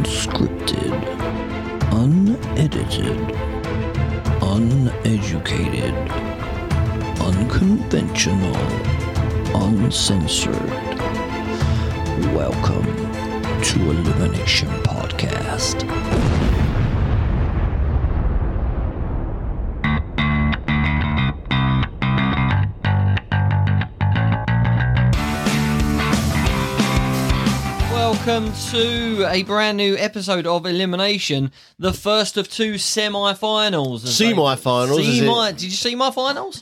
Unscripted, unedited, uneducated, unconventional, uncensored. Welcome to Elimination Podcast. Welcome to a brand new episode of Elimination, the first of two semi-finals. Semi-finals, is it? Did you see my finals?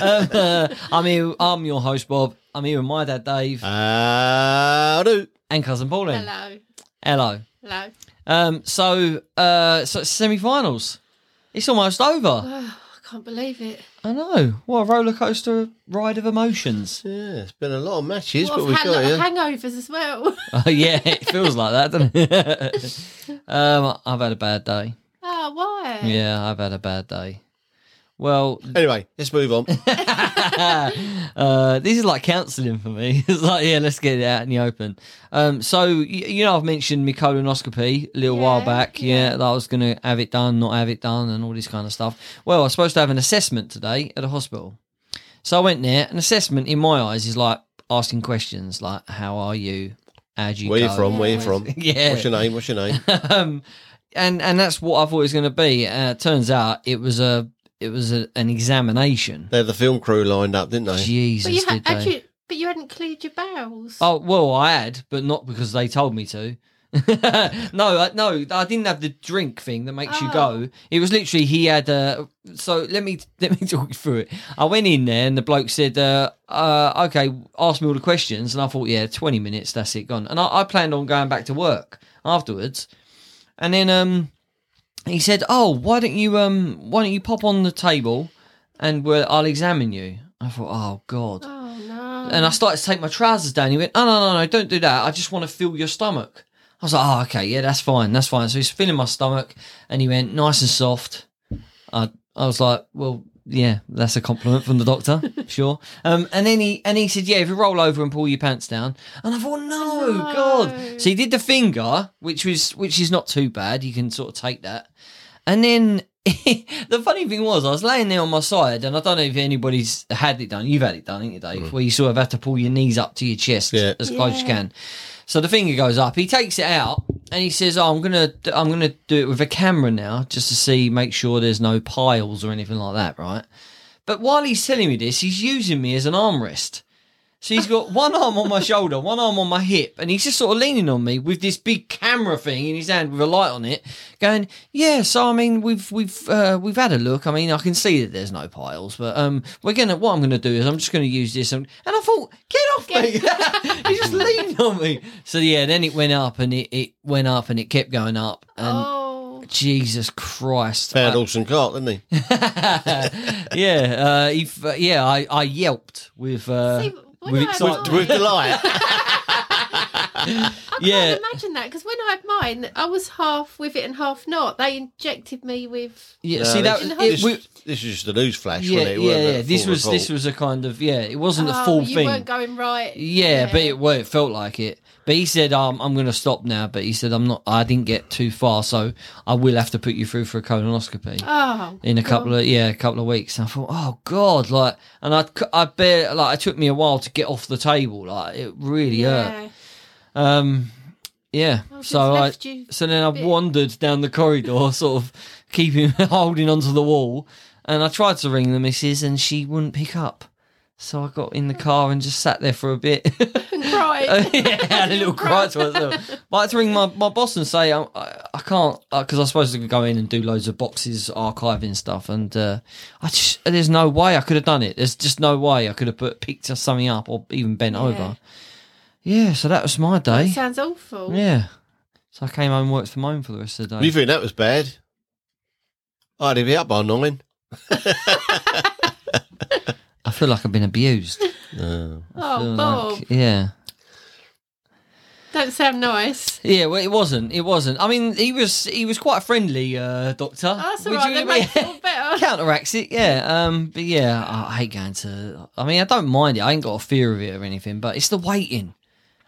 I'm your host, Bob. I'm here with my dad, Dave. Hello. And cousin Pauline. Hello. So it's semi-finals. It's almost over. Oh, I can't believe it. I know. What a roller coaster ride of emotions. Yeah, it's been a lot of matches, What but of we've got you. hangovers as well. Oh yeah, it feels like that, doesn't it? I've had a bad day. Oh, why? Yeah, I've had a bad day. Well, Anyway, let's move on. this is like counselling for me. It's like, yeah, let's get it out in the open. So, you know, I've mentioned my colonoscopy a little while back. Yeah, that I was going to have it done, not have it done, and all this kind of stuff. Well, I was supposed to have an assessment today at a hospital. So I went there. An assessment, in my eyes, is like asking questions like, how are you? How'd you Where go? you from? Where you from? Yeah. What's your name? And that's what I thought it was going to be. Turns out it was an examination. They had the film crew lined up, didn't they? Jesus, But did they? but you hadn't cleared your bowels. Oh, well, I had, but not because they told me to. No, I didn't have the drink thing that makes you go. It was literally, he had so let me talk you through it. I went in there and the bloke said, okay, ask me all the questions. And I thought, yeah, 20 minutes, that's it, gone. And I planned on going back to work afterwards. And then he said, oh, why don't you pop on the table and I'll examine you. I thought, oh, God. Oh, no. And I started to take my trousers down. He went, no, don't do that. I just want to feel your stomach. I was like, oh, okay, yeah, that's fine. So he's feeling my stomach, and he went, nice and soft. I was like, well, yeah, that's a compliment from the doctor, sure. And then he said, yeah, if you roll over and pull your pants down. And I thought, no, God. So he did the finger, which is not too bad. You can sort of take that. And then the funny thing was, I was laying there on my side, and I don't know if anybody's had it done. You've had it done, haven't you, Dave? Where you sort of have to pull your knees up to your chest as close as you can. So the finger goes up. He takes it out, and he says, "Oh, I'm gonna do it with a camera now, just to make sure there's no piles or anything like that, right?" But while he's telling me this, he's using me as an armrest. So he's got one arm on my shoulder, one arm on my hip, and he's just sort of leaning on me with this big camera thing in his hand with a light on it, going, "Yeah, so I mean, we've had a look. I mean, I can see that there's no piles, but what I'm gonna do is I'm just gonna use this." And I thought, get off me! He just leaned on me. So yeah, then it went up and it went up and it kept going up. And Jesus Christ! Found Orson Cart, didn't he? I yelped with. With excitement. With delight. I can't imagine that, because when I had mine, I was half with it and half not. They injected me with. Yeah, No, see that this is just a news flash, yeah, wasn't it? It weren't yeah. a This full was report. a kind of it wasn't the full you thing. weren't going right. Yeah, but it felt like it. But he said, I'm going to stop now. But he said, I didn't get too far, so I will have to put you through for a colonoscopy in a couple of weeks. And I thought, oh God, and it took me a while to get off the table. Like, it really hurt. Yeah. So then I wandered down the corridor, sort of holding onto the wall, and I tried to ring the missus, and she wouldn't pick up. So I got in the car and just sat there for a bit. And cried. I had a little cry to myself. But I had to ring my boss and say I can't, because I was supposed to go in and do loads of boxes, archiving stuff, and there's no way I could have done it. There's just no way I could have picked something up or even bent over. Yeah, so that was my day. That sounds awful. Yeah. So I came home and worked from home for the rest of the day. You think that was bad? I'd have it up by 9. I feel like I've been abused. Oh, Bob. Yeah. Don't sound nice. Yeah, well, it wasn't. I mean, he was quite a friendly doctor. That's all right. That makes it all better. Counteracts it, yeah. But yeah, I hate going to. I mean, I don't mind it. I ain't got a fear of it or anything. But it's the waiting.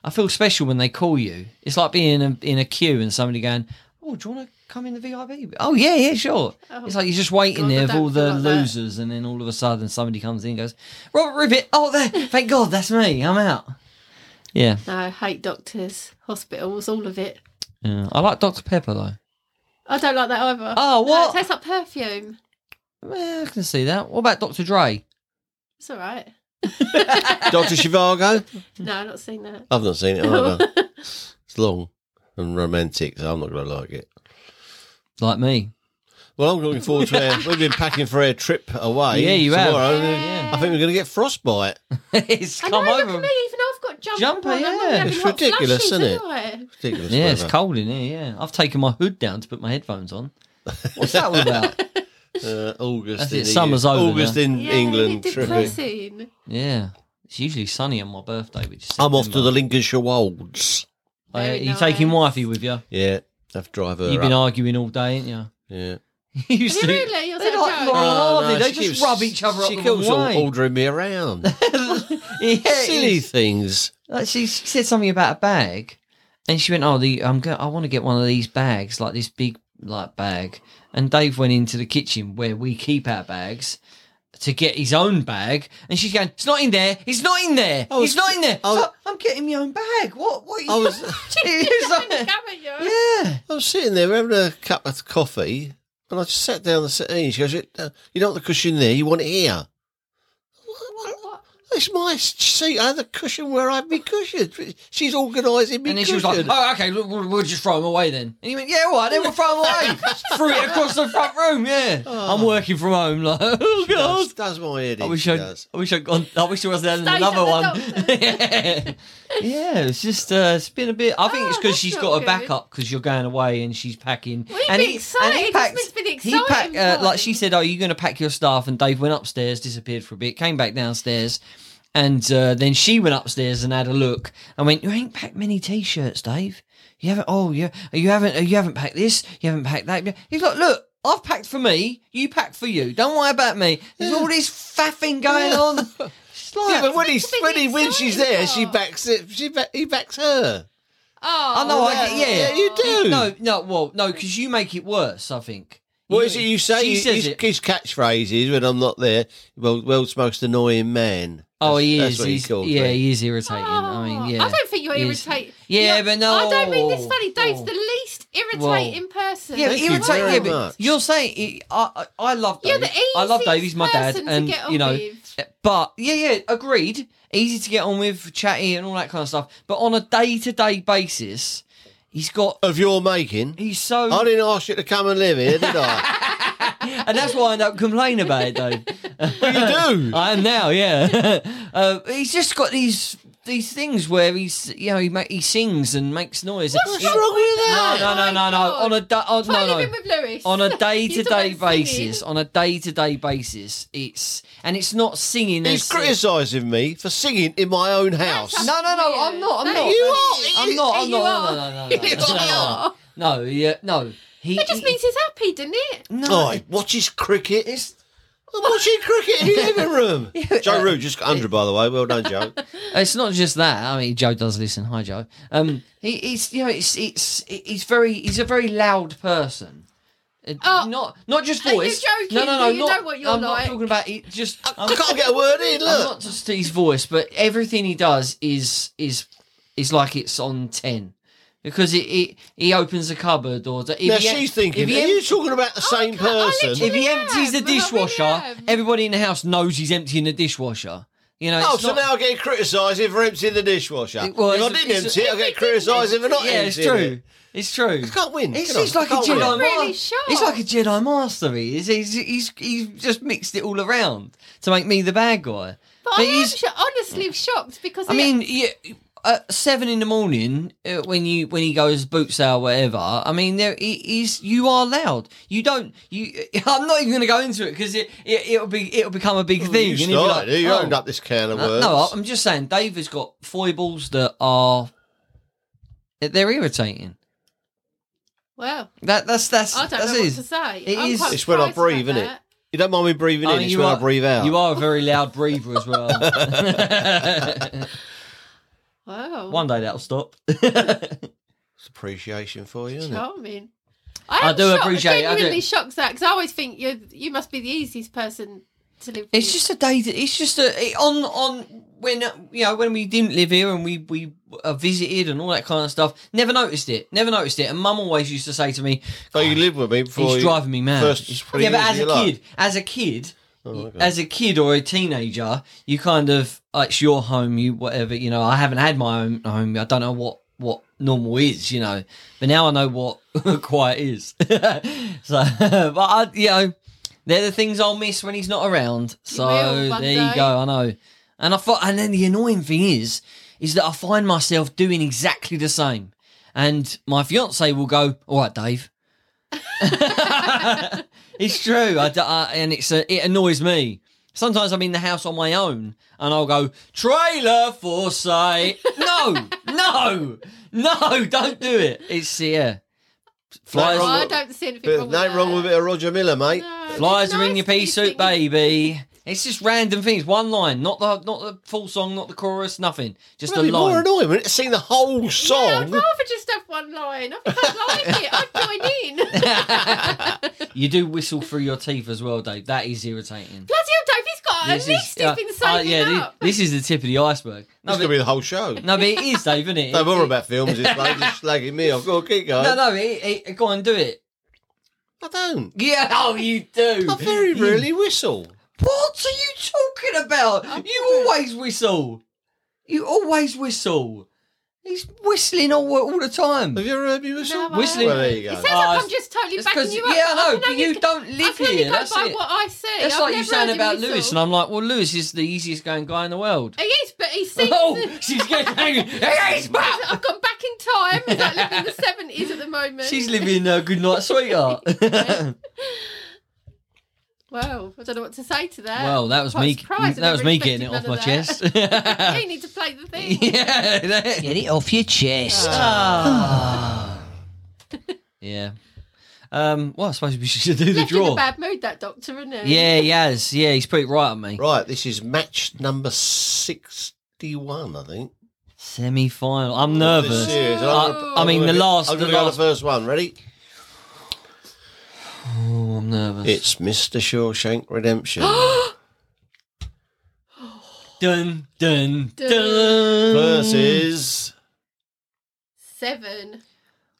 I feel special when they call you. It's like being in a queue and somebody going, "Oh, do you want to come in the VIP?" "Oh, yeah, sure." Oh, It's like you're just waiting God, there I with all don't the feel like that. losers, and then all of a sudden somebody comes in and goes, "Robert Ribbit, oh, there, thank God, that's me, I'm out." Yeah. No, I hate doctors, hospitals, all of it. Yeah. I like Dr. Pepper, though. I don't like that either. Oh, No, what? it tastes like perfume. Yeah, I can see that. What about Dr. Dre? It's all right. Dr. Zhivago? No, I've not seen that. I've not seen it either. It's long and romantic, so I'm not going to like it. Like me. Well, I'm looking forward to we've been packing for our trip away. Yeah, you have. tomorrow. Yeah. I think we're going to get frostbite. It's I come know, look over. at me, even though I've got Jumper, on, I'm not yeah. having It's hot ridiculous, flashes, isn't it? am I? Ridiculous Yeah, it's weather. cold in here, yeah. I've taken my hood down to put my headphones on. What's that all about? August. That's in it, summer's over August now. in Yeah, England. it's Terrific. depressing. Yeah. It's usually sunny on my birthday, which is I'm off to September. the Lincolnshire Wolds. Very You taking nice. wifey with you? Yeah, have to drive her You've been up. arguing all day, ain't you? Yeah. You used Is it to- really? Or is They that a like joke? Laurel and Hardy. They she just keeps- rub each other up She the keeps wrong way. ordering me around. Yeah, Silly it's- things. Like she said something about a bag, and she went, "Oh, I want to get one of these bags, like this big like bag." And Dave went into the kitchen where we keep our bags to get his own bag, and she's going, "It's not in there. It's not in there. I was- It's not in there." I was- So, I'm getting my own bag. What? What? I was, It's like- yeah. I was sitting there having a cup of coffee, and I just sat down on the settee. She goes, "You don't want the cushion there. You want it here." What? It's my seat. I had the cushion where I had my cushion. She's organising me And then she cushion. was like, "Oh, okay, look, we'll just throw them away then." And he went, "Yeah, all right, then we'll throw them away." Threw it across the front room. Yeah, I'm working from home. Like, oh god. does my head in. I wish she I'd does. gone. I wish there was Stayed another at one. the yeah. Yeah, it's just it's been a bit. I think it's because that's she's not got a good. backup because you're going away and she's packing. Well, you'd and be excited. That's meant to be the he packed exciting like part. she said. "Oh, you're going to pack your stuff," and Dave went upstairs, disappeared for a bit, came back downstairs, and then she went upstairs and had a look and went, "You ain't packed many t-shirts, Dave. You haven't. Oh, yeah, you haven't packed this. You haven't packed that." He's like, "Look, I've packed for me. You packed for you. Don't worry about me. There's all this faffing going on." It's like, Yeah, but when It's a bit when she's exciting there, she part. backs it. He backs her. Oh, I know, Yeah, you do. No, because you make it worse, I think. What is it you say? She says his, it. his catchphrase is when I'm not there. Well, world's most annoying man. Oh, he That's is. what he He's, calls yeah, me. he is irritating. I mean, yeah. I don't think you're he is. irritating. Yeah, but no. I don't mean this funny. Dave's Oh. the least irritating person. Yeah, Thank you irritating. very Yeah, but much. you're saying I love Dave. You're the I love Dave. easiest He's my dad, person to and get on you know. with. But yeah, agreed. Easy to get on with, chatty, and all that kind of stuff. But on a day-to-day basis, he's got. Of your making. He's so. I didn't ask you to come and live here, did I? And that's why I don't complain about it, Dave. Well, you do. I am now, yeah. He's just got these things where he's, you know, he sings and makes noise. What's wrong with that? No. On a Try living with Lewis. on a You day-to-day talk about singing. basis. On a day-to-day basis, it's not singing. He's as criticising me for singing in my own house. That's No, I'm not. I'm No, not. you are. I'm not. You are. No. No, yeah, no. It just means he's happy, doesn't it? no. Oh, he watches cricket. It's I'm watching cricket in the living room. Joe Root just got 100, by the way. Well done, Joe. It's not just that. I mean, Joe does listen. Hi, Joe. He's you know, he's a very loud person. Oh, Not just are you voice. joking? No. You not, know what you're I'm like. not talking about it. Just I can't get a word in. I'm Look. not just his voice, but everything he does is like it's on 10. Because he opens a cupboard or Now she's thinking, are you talking about the same person? literally- if he empties the am. I really dishwasher, am. everybody in the house knows he's emptying the dishwasher. You know, Oh, it's so not, now I get criticised for emptying the dishwasher. Well, if I it's- didn't it's- empty it, I get criticised for not yeah, emptying it's true. it. It's true. I can't win. It's, can I? he's like a I can't win. Jedi I'm really master. shocked. He's like a Jedi master. He is. He's just mixed it all around to make me the bad guy. But I am he's. honestly shocked because I mean, yeah, at 7 in the morning when he goes boot sale whatever. I mean, he's you are loud. You don't. I'm not even going to go into it because it'll become a big thing. You and he'll be started. You oh. opened up this can of worms. No, I'm just saying. Dave has got foibles that are. They're irritating. well, That's I don't know what it. to say. It I'm is- quite It's when I surprised breathe, about isn't it? that. You don't mind me breathing in, it's you when are, I breathe out. You are a very loud breather as well. Wow. One day that'll stop. It's appreciation for you, isn't it? Charming. I do appreciate it, I do. Genuinely shocked that because I always think you must be the easiest person to live with. It's just a day. It's just on when when we didn't live here and we visited and all that kind of stuff. Never noticed it. And Mum always used to say to me, So you lived with me before "He's you driving me mad." first 20 Yeah, but years of your life? as a kid, Oh, okay. as a kid or a teenager, you kind of it's your home. You whatever. I haven't had my own home. I don't know what normal is. But now I know what quiet is. So, but they're the things I'll miss when he's not around. So will, one there day. you go. I know. And and then the annoying thing is that I find myself doing exactly the same. And my fiance will go, "All right, Dave." It's true. And it annoys me. Sometimes I'm in the house on my own and I'll go, "Trailer for sale." No, don't do it. It's, Flies, No, I don't see anything Bit wrong of, with nothing wrong with a bit of Roger Miller, mate. No, flies it's are in nice your pea to soup, think- baby. It's just random things. One line, not the full song, not the chorus, nothing. Just Really a more line. annoying when it's seen the whole Yeah, song. I'd rather just have one line. I don't like it. I'd join in. You do whistle through your teeth as well, Dave. That is irritating. Bloody hell, Dave, he's got a list he's been saving up. This is the tip of the iceberg. This could be the whole show. No, but it is, Dave, isn't it? Don't bother about films, this bloke just slagging me off. Go on, keep going. No, go on, do it. I don't. Yeah, oh, you do. I very rarely whistle. What are you talking about? You always whistle. He's whistling all the time. Have you ever heard me whistle? No, Whistling. Well, there you It go. sounds like I'm just totally It's backing 'cause- you up. yeah, I know, can but only you go- don't live I can only here, go that's by it. what I see. That's I've like you never saying heard him about whistle. Lewis, and I'm like, well, Lewis is the easiest going guy in the world. He is, but he seems. Oh, she's getting angry. He is, but I've gone back in time. It's like living in the 70s at the moment. she's living Good Night Sweetheart. Well, I don't know what to say to that. Well, that was Quite me. surprised. I That was never me expected getting it off none my of chest. that. You need to play the thing. Yeah, Get it off your chest. yeah. Well, I suppose we should do the Left in a draw. bad mood, that doctor, isn't he? Yeah, he has. Yeah, he's pretty right on me. Right, this is match number 61, I think. Semi-final. I'm This nervous. series. I mean, the last. I'm The going to go last. the first one. Ready? Oh, I'm nervous. It's Mr. Shawshank Redemption Dun dun Dun. dun. versus 7.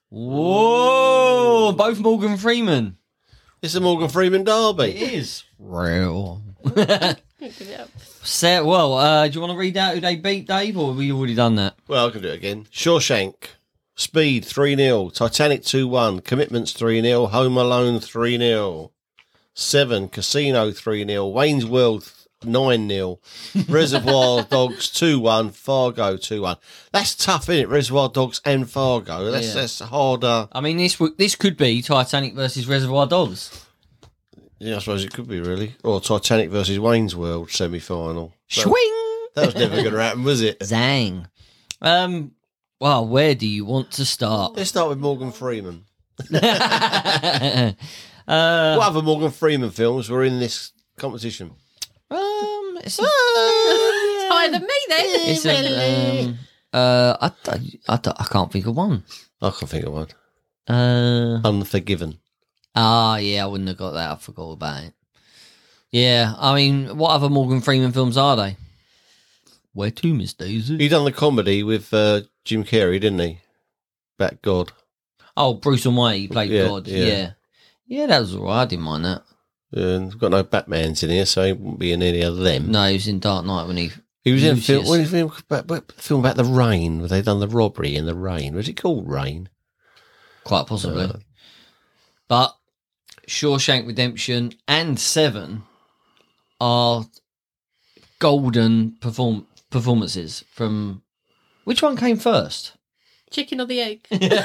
Whoa! Both Morgan Freeman. it's the Morgan Freeman Derby. is real. Can't give it up. Well, do you want to read out who they beat, Dave, or have you already done that? Well, I can do it again. Shawshank, Speed 3-0, Titanic 2-1, Commitments 3-0, Home Alone 3-0, 7, Casino 3-0, Wayne's World 9-0, Reservoir Dogs 2-1, Fargo 2-1. That's tough, isn't it? Reservoir Dogs and Fargo. That's harder. I mean, this could be Titanic versus Reservoir Dogs. Yeah, I suppose it could be really. Or Titanic versus Wayne's World semi-final. Swing! That was never going to happen, was it? Zang. Well, where do you want to start? Let's start with Morgan Freeman. uh, What other Morgan Freeman films were in this competition? it's Higher than me, then. it's a, I can't think of one. I can think of one. Yeah, Unforgiven. I wouldn't have got that. I forgot about it. Yeah, I mean, what other Morgan Freeman films are they? Where to, Miss Daisy? He done the comedy with Jim Carrey, didn't he? Back God. Oh, Bruce Almighty played Yeah, God. yeah. Yeah, that was alright. I didn't mind that. And we've got no Batmans in here, so he wouldn't be in any of them. No, he was in Dark Knight when he. He was in a Lucius. film about the rain, where they done the robbery in the rain. Was it called Rain? Quite possibly. But Shawshank Redemption and 7 are golden performances from. Which one came first? Chicken or the egg?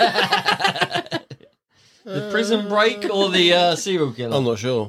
The Prison Break or the serial killer? I'm not sure.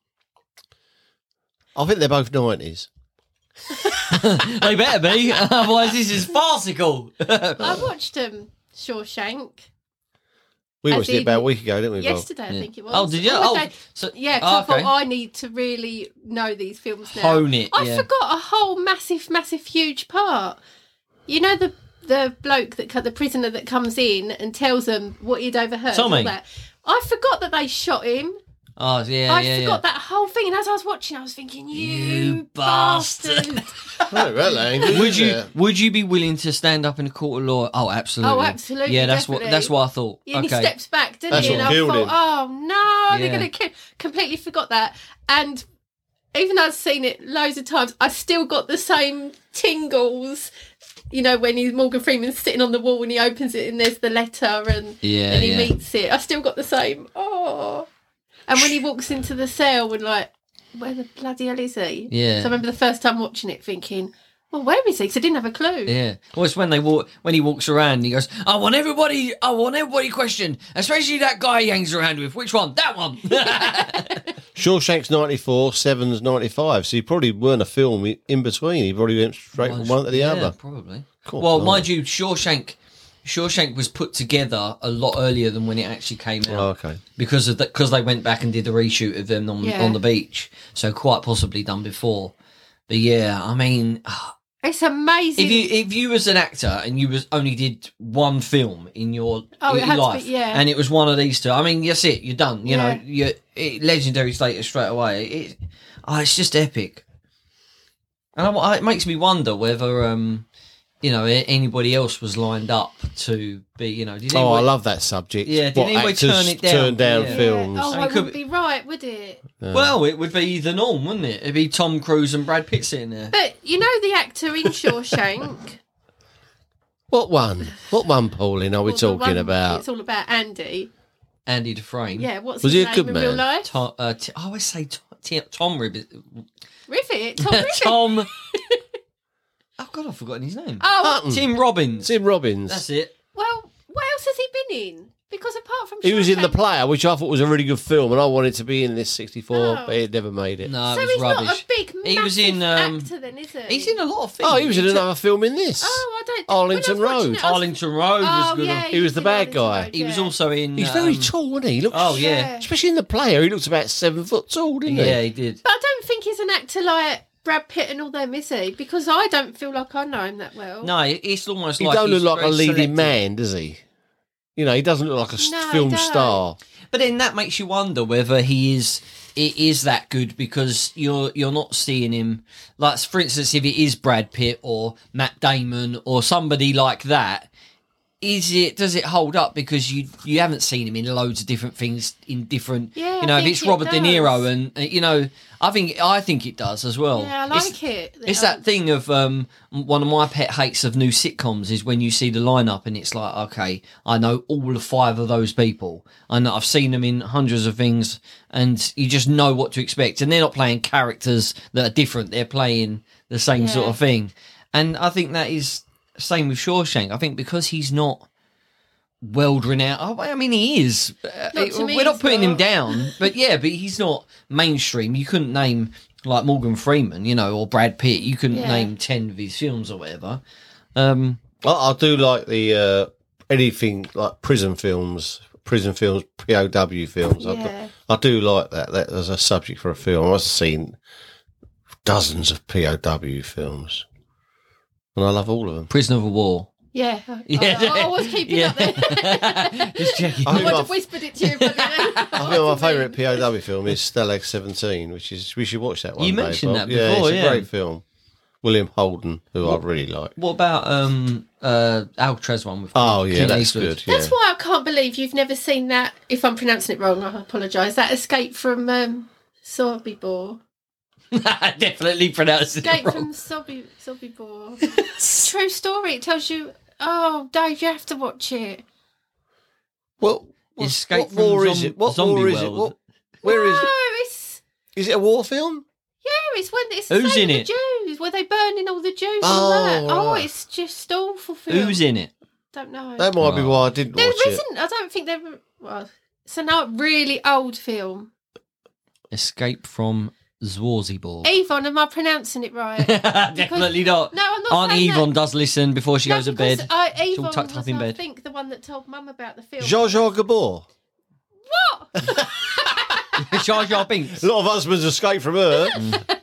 I think they're both 90s. They better be, otherwise this is farcical. I watched Shawshank We As watched it in about a week ago, didn't we, Bob? yesterday, I think it was. Oh, did you? Oh, Oh, okay. so, Yeah, 'cause oh, I okay. thought I need to really know these films now. Hone it, I yeah. forgot a whole massive, huge part. You know the the bloke the prisoner that comes in and tells them what he'd overheard. Tommy. All that. I forgot that they shot him. Oh, yeah, I forgot that whole thing, and as I was watching, I was thinking, "You bastard!" Oh, well, angry, Would you be willing to stand up in a court of law? Oh, absolutely. Oh, absolutely. Yeah, definitely. that's what I thought. Yeah, and okay. he steps back, didn't That's he? what And I killed thought, him. "Oh no, they're Yeah. going to kill." Completely forgot that, and even though I've seen it loads of times, I still got the same tingles. You know, when Morgan Freeman's sitting on the wall and he opens it and there's the letter and he meets it. I still got the same. Oh. And when he walks into the cell and like, where the bloody hell is he? Yeah. So I remember the first time watching it thinking, well, where is he? Because I didn't have a clue. Yeah. Well, it's when he walks around and he goes, I want everybody questioned, especially that guy he hangs around with. Which one? That one. Shawshank's 94, Seven's 95, so he probably weren't a film in between. He probably went straight from one to the other. Probably. Cool. Well, Oh. mind you, Shawshank was put together a lot earlier than when it actually came out. Oh, okay. Because they went back and did the reshoot of them on the beach, so quite possibly done before. But yeah, I mean, It's amazing. if you was an actor and you only did one film in your it had to life, be, yeah. and it was one of these two, I mean, that's it. You're done. You Yeah. know, you're legendary status straight away. It's just epic, and it makes me wonder whether anybody else was lined up to be. You know, did I anybody- love that subject. Yeah, did What anybody actors turn it down? turn down Yeah. films? Oh, I mean, it could wouldn't be right, would it? Well, it would be the norm, wouldn't it? It'd be Tom Cruise and Brad Pitt sitting there. But you know the actor in Shawshank? What one? What one, Pauline, are we Well, the talking one- about? It's all about Andy. Andy Dufresne. Yeah, what's Was his he a name good in real man? life? I always say Tom Ribbit. Rivet. Tom Rivet. Tom. Oh God, I've forgotten his name. Oh, Hutton. Tim Robbins. Tim Robbins. That's it. well, what else has he been in? Because apart from He was in The Shawshank- Player, which I thought was a really good film, and I wanted to be in this 64, Oh. but it never made it. No, So it was he's rubbish. not a big, He was in, actor then, is he? He's in a lot of things. Oh, he was in another film in this. Oh, I don't... Arlington when I was watching Road. it, I was- Arlington Road was Oh, good. yeah, He was the in bad Arlington guy. Road, He was yeah. also in. He's very tall, wasn't he? He looks, Oh yeah. Yeah. especially in The Player, he looks about 7 foot tall, didn't Yeah, he? he did. But I don't think he's an actor like Brad Pitt and all them, is he? Because I don't feel like I know him that well. No, it's almost He like don't he's look like a very leading selective. man, does he? You know, he doesn't look like a No, he film don't. star. But then that makes you wonder whether it is that good, because you're not seeing him, like, for instance, if it is Brad Pitt or Matt Damon or somebody like that, does it hold up because you haven't seen him in loads of different things in different, Yeah, you know, I if think it's it Robert De does. Niro and you know, I think it does as well. Yeah, I like it. It's that thing of one of my pet hates of new sitcoms is when you see the lineup and it's like, okay, I know all 5 of those people. I know I've seen them in hundreds of things, and you just know what to expect. And they're not playing characters that are different; they're playing the same sort Yeah. of thing. And I think that is same with Shawshank. I think because he's not world renowned. I mean, he is. to me, We're not he's putting him not. down, but he's not mainstream. You couldn't name like Morgan Freeman, you know, or Brad Pitt. You couldn't Yeah. name 10 of his films or whatever. I do like the anything like prison films, POW films. Yeah. I do like that. That as a subject for a film. I've seen dozens of POW films, and I love all of them. Prisoner of War. Yeah. Yeah. I was keeping up there. Just checking. I I think would my- have whispered it to you. But I think my favourite POW film is Stalag 17, which is we should watch that one. You day, mentioned Bob. that before, it's yeah. a great film. William Holden, who I really like. What about Alcatraz one with Oh yeah, Clint that's Eastwood? good. Yeah. That's why I can't believe you've never seen that. If I'm pronouncing it wrong, I apologise. That Escape from Sobibor. Definitely pronounced it Escape wrong. from Sobibor. True story. It tells you. Oh, Dave, you have to watch it. What Escape what war from is it? What Zombie war is it? World. What, where is no, it? it's Is it a war film? it's when it's Who's the same in with the it? Jews, where they burning all the Jews Oh, and that. Oh, right. it's just awful film. Who's in it? Don't know. That might be why I didn't There watch it. isn't. I don't think there. Well, it's a really old film. Escape from Zwazibor. Yvonne, am I pronouncing it right? Definitely not. No, I'm not. Aunt saying Yvonne that. does listen before she No, goes to because, bed. Yvonne all tucked up was, in I bed. think, the one that told Mum about the film. Jar Jar Gabor. What? Jar Jar Binks. A lot of husbands escape from her.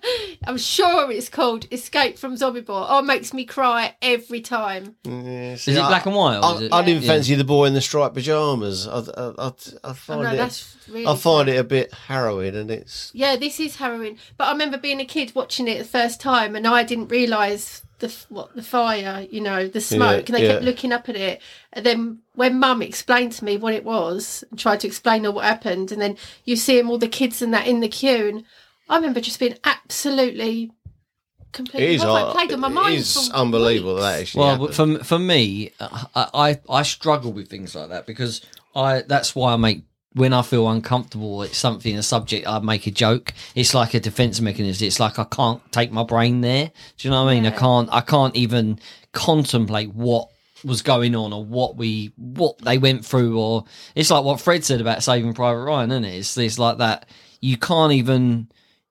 I'm sure it's called Escape from Zombieborg. Oh, it makes me cry every time. Yeah, Is it black and white? Or is it? I didn't Yeah. fancy the boy in the striped pyjamas. I Oh, find no, it. that's really I find sad. it a bit harrowing, and it's. Yeah, this is harrowing. But I remember being a kid watching it the first time, and I didn't realise the fire, the smoke, and they kept looking up at it. And then when Mum explained to me what it was and tried to explain all what happened, and then you see all the kids and that in the queue, and I remember just being absolutely completely horrified. Played on my mind. It is for unbelievable weeks. that actually. Well, happened. for me, I struggle with things like that because that's why I make, when I feel uncomfortable, it's something, a subject, I make a joke. It's like a defense mechanism. It's like I can't take my brain there. Do you know what I mean? Yeah. I can't even contemplate what was going on or what they went through, or it's like what Fred said about Saving Private Ryan, isn't it? It's like that. You can't even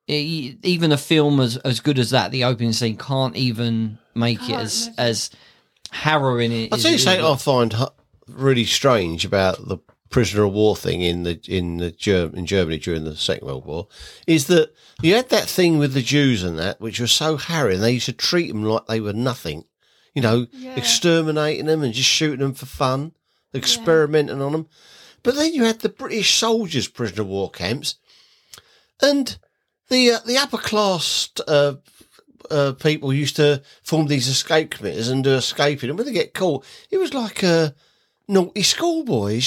a film as good as that, the opening scene can't even make it as harrowing. I'll tell you something I find really strange about the prisoner of war thing in Germany during the Second World War is that you had that thing with the Jews and that, which was so harrowing. They used to treat them like they were nothing, exterminating them and just shooting them for fun, experimenting on them. But then you had the British soldiers' prisoner of war camps, and the upper class people used to form these escape committees and do escaping, and when they get caught, it was like naughty schoolboys,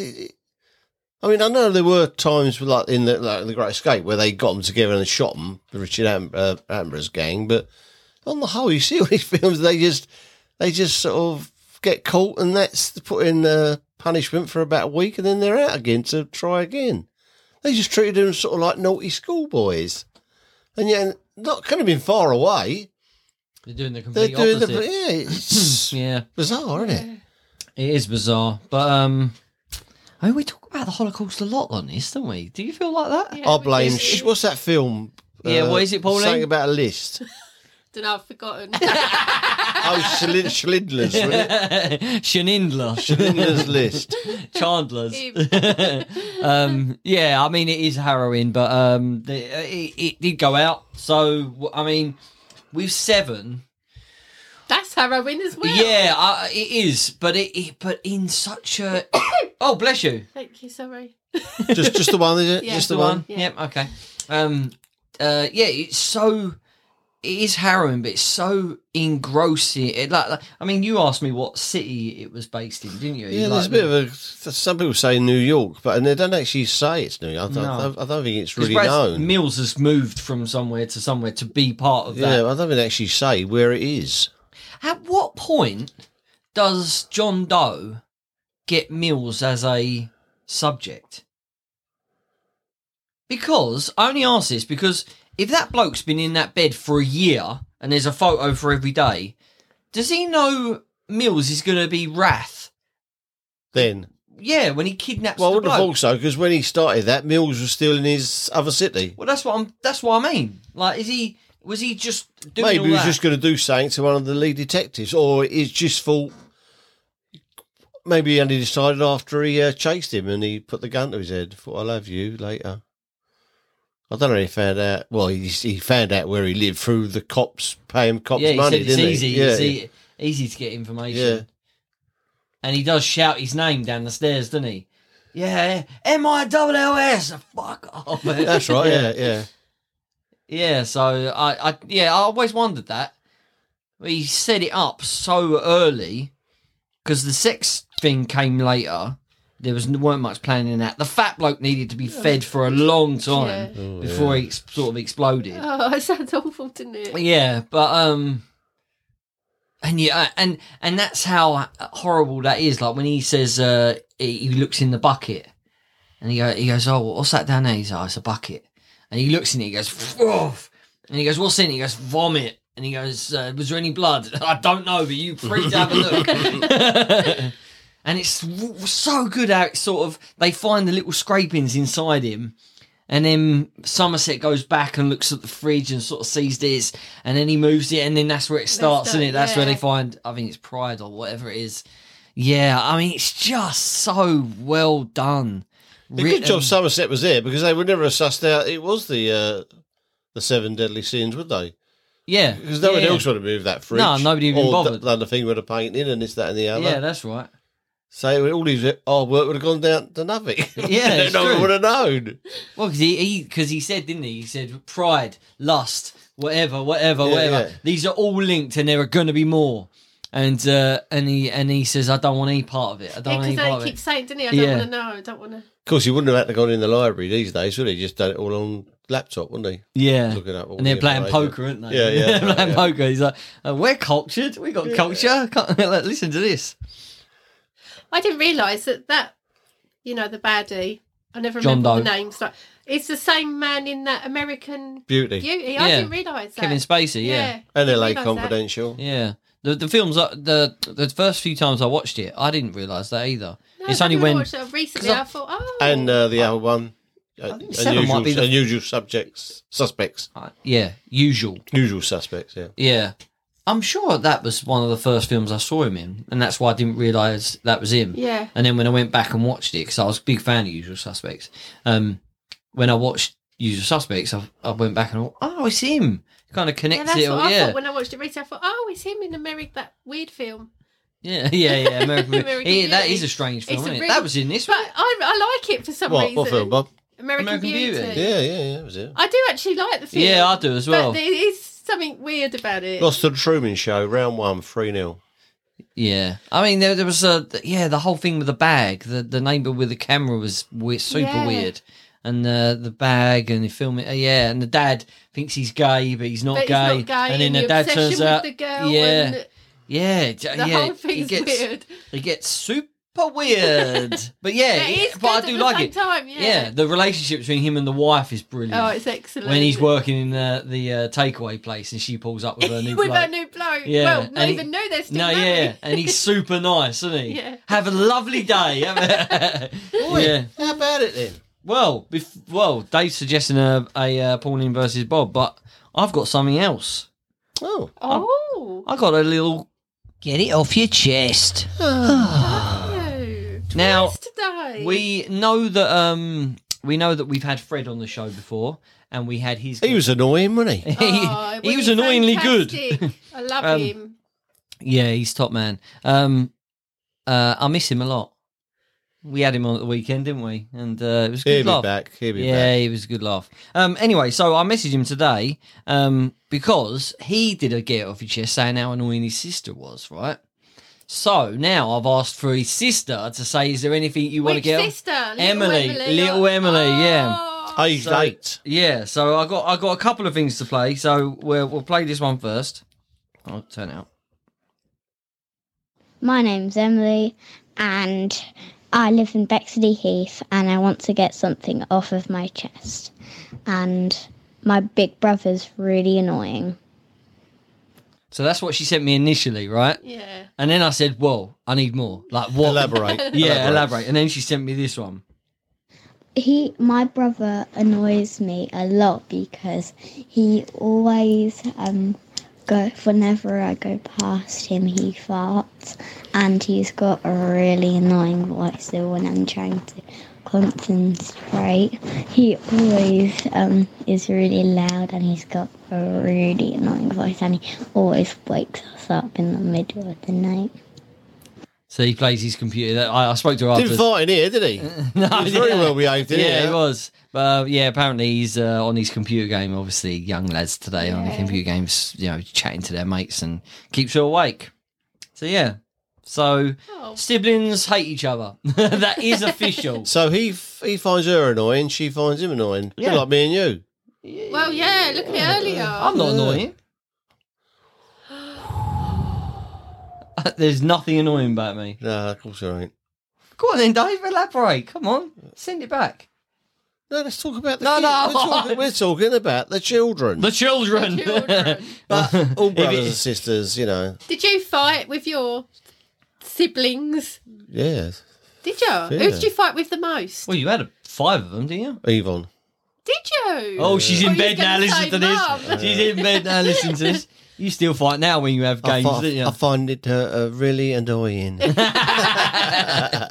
I mean, I know there were times like in the Great Escape where they got them together and shot them, the Richard Attenborough's gang, but on the whole, you see all these films, they just sort of get caught, and that's put in punishment for about a week, and then they're out again to try again. They just treated them sort of like naughty schoolboys, and yet not couldn't have been far away. They're doing the complete opposite. It's Yeah, bizarre, isn't it? it is bizarre. But I mean, we talk about the Holocaust a lot on this, don't we? Do you feel like that? Yeah, I blame. we do. What's that film? Yeah, what is it, Pauline? Something about a list. Don't know, I've forgotten. Schindler's, wasn't it? Schindler's List. Chandler's. Him. Yeah, I mean, it is harrowing, but it did go out. So, I mean, with 7, That's harrowing as well. yeah, it is, but but in such a oh, bless you, Thank you, sorry. Just the one, is it? Yeah. Just the the one. one. Yeah. Yep, okay. Yeah, it's so. It is harrowing, but it's so engrossing. I mean, you asked me what city it was based in, didn't you? Yeah, there's a bit of a. Some people say New York, but they don't actually say it's New York. No. I don't think it's Because really known. Mills has moved from somewhere to be part of that. Yeah, I don't think they actually say where it is. At what point does John Doe get Mills as a subject? Because I only ask this because if that bloke's been in that bed for a year and there's a photo for every day, does he know Mills is going to be Wrath? Then, Yeah, when he kidnaps well, I the wouldn't have bloke. thought so because when he started that, Mills was still in his other city. Well, that's what I mean. Like, was he just doing Maybe all he was that? just going to do something to one of the lead detectives, or he's just thought. Maybe he only decided after he chased him and he put the gun to his head. Thought, I'll have you later. I don't know if he found out. Well, he found out where he lived through the cops paying cops Yeah, he money, said it's didn't easy. he? Yeah, It's easy to get information. yeah. And he does shout his name down the stairs, doesn't he? Yeah, MILLS. Fuck off. That's right. Yeah. Yeah, so I always wondered that. He set it up so early because the sex thing came later. There weren't much planning in that. The fat bloke needed to be fed for a long time before he sort of exploded. Oh, it sounds awful, didn't it? Yeah, but and that's how horrible that is. Like when he says he looks in the bucket, and he goes, oh, what's that down there? He's like, oh, it's a bucket, and he looks in it. He goes, Poof. And he goes, what's in it? He goes, vomit. And he goes, was there any blood? I don't know, but you free to have a look. And it's so good how it's sort of, they find the little scrapings inside him. And then Somerset goes back and looks at the fridge and sort of sees this. And then he moves it. And then that's where it starts, isn't it? That's where they find, I think it's Pride or whatever it is. Yeah, I mean, it's just so well done. The good job Somerset was there because they would never have sussed out it was the the 7 deadly sins, would they? Yeah. Because no one yeah. else would have moved that fridge. No, nobody even or bothered. done the thing with the painting and this, that, and the other. Yeah, that's right. So all his hard work would have gone down to nothing. Yeah, it's no one true. would have known. Well, because he said, didn't he? He said pride, lust, whatever. yeah. These are all linked, and there are going to be more. And he says, I don't want any part of it. I don't want any Because part they of keep it. saying, didn't he? I Yeah. don't want to know. I don't want to. Of course, he wouldn't have had to go in the library these days, would he? Just done it all on laptop, wouldn't he? Yeah. Looking up all And they're the playing information. poker, aren't they? Yeah, playing yeah. poker. He's like, we're cultured. We got culture. Listen to this. I didn't realise that the baddie. I never John remember all the Doe. names. Like, it's the same man in that American Beauty. Beauty. I Yeah. didn't realise that. Kevin Spacey, yeah. And didn't LA realise that. Confidential. Yeah. The films, the first few times I watched it, I didn't realise that either. No, It's I only never when... watched it recently. 'cause I- I thought, oh, And the other one. think 7 might be the- Unusual suspects. Yeah, Usual. Usual suspects, yeah. Yeah. I'm sure that was one of the first films I saw him in, and that's why I didn't realise that was him. yeah. And then when I went back and watched it, because I was a big fan of Usual Suspects, when I watched Usual Suspects, I went back and I thought, oh, it's him. Kind of Yeah, connects that's it. what I Yeah. thought when I watched it recently. I thought, oh, it's him in America, that weird film. Yeah. American American Beauty. That Beauty. is a strange film, It's a isn't it? real- That was in this But one. I like it for some reason. What film, Bob? American Beauty. Yeah, that was it. I do actually like the film. Yeah, I do as well. But there is something weird about it. Lost to the Truman Show, round 1, 3-0. Yeah. I mean, there was the whole thing with the bag. The neighbour with the camera was super Yeah. weird. And the bag and the film it, and the dad thinks he's gay, but he's not, But gay. he's not gay, and then the the dad obsession turns with out, the girl yeah, and yeah, the whole thing's weird. It gets super weird, but yeah, But it is but I good do at the like same it. time, yeah. The relationship between him and the wife is brilliant. Oh, it's excellent. when he's working in the takeaway place and she pulls up with her new with bloke. her new bloke. Yeah, Well, not and even know they're still No, married. yeah, and he's super nice, isn't he? Yeah. Have a lovely day. Yeah. How about it then? Well, Dave's suggesting a Pauline versus Bob, but I've got something else. Oh. Oh. I got a little. Get it off your chest. Oh. Now, Twice today. We know that we've had Fred on the show before, and we had his. He was annoying, wasn't he? Oh, he well, was he's annoyingly fantastic. good. I love him. Yeah, he's top man. I miss him a lot. We had him on at the weekend, didn't we? And it was a good He'll be laugh. back. He'll be Yeah, back. he was a good laugh. Anyway, so I messaged him today because he did a get off his chest saying how annoying his sister was, right? So now I've asked for his sister to say, is there anything you want to Which get off? sister? Little Emily. Emily. Little Emily, yeah. Oh. Aged So- 8. Yeah, so I got a couple of things to play. So we'll play this one first. I'll turn it out. My name's Emily, and I live in Bexley Heath, and I want to get something off of my chest. And my big brother's really annoying. So that's what she sent me initially, right? Yeah. And then I said, "Well, I need more. Like what? Elaborate. Yeah, elaborate." And then she sent me this one. My brother annoys me a lot because he always whenever I go past him, he farts, and he's got a really annoying voice. So when I'm trying to concentrate, he always is really loud, and he's got a really annoying voice, and he always wakes us up in the middle of the night. So he plays his computer. I spoke to her after. Didn't fight in here, did he? No, He was very well behaved, didn't yeah, he? he was. But yeah, apparently he's on his computer game. Obviously, young lads today on the computer games, chatting to their mates and keeps you awake. So yeah, so Oh. siblings hate each other. That is official. So he finds her annoying, she finds him annoying. Yeah. Bit like me and you. Well, yeah, look at it earlier. I'm not annoying. There's nothing annoying about me. No, of course there ain't. Go on then, Dave. Elaborate. Come on, send it back. No, let's talk about the No, kids. no. We're talking about the children. The children. The children. But all If brothers it- and sisters, Did you fight with your siblings? Yes. Did you? Who did you fight with the most? Well, you had 5 of them, didn't you? Yvonne. Did you? Oh, she's Oh, in you bed was now. gonna Listen say to this. Mum. She's in bed now. Listen to this. You still fight now when you have games, don't you? I find it really annoying. Now